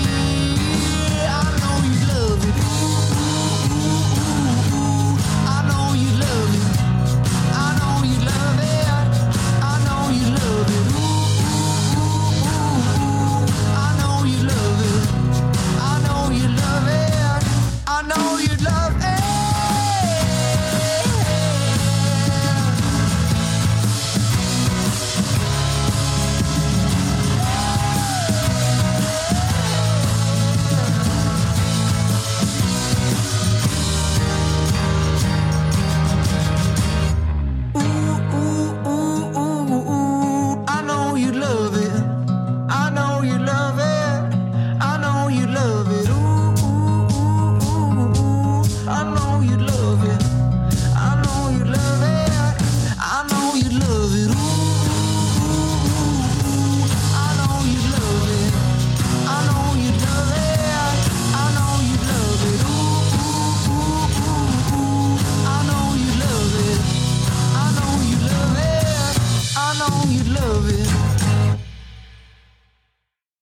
I know you love it. Ooh, I know you love it. I know you love it. I know you love it. Ooh, I know you love it. I know you love it. I know you love it. Ooh, I know you love it. I know you love it. I know you love it. Ooh, I know you love it. I know you love it. I know you love it. Ooh, I know you love it. I know you love it. I know you love it. Ooh, I know you love it. I know you love it. I know you love it.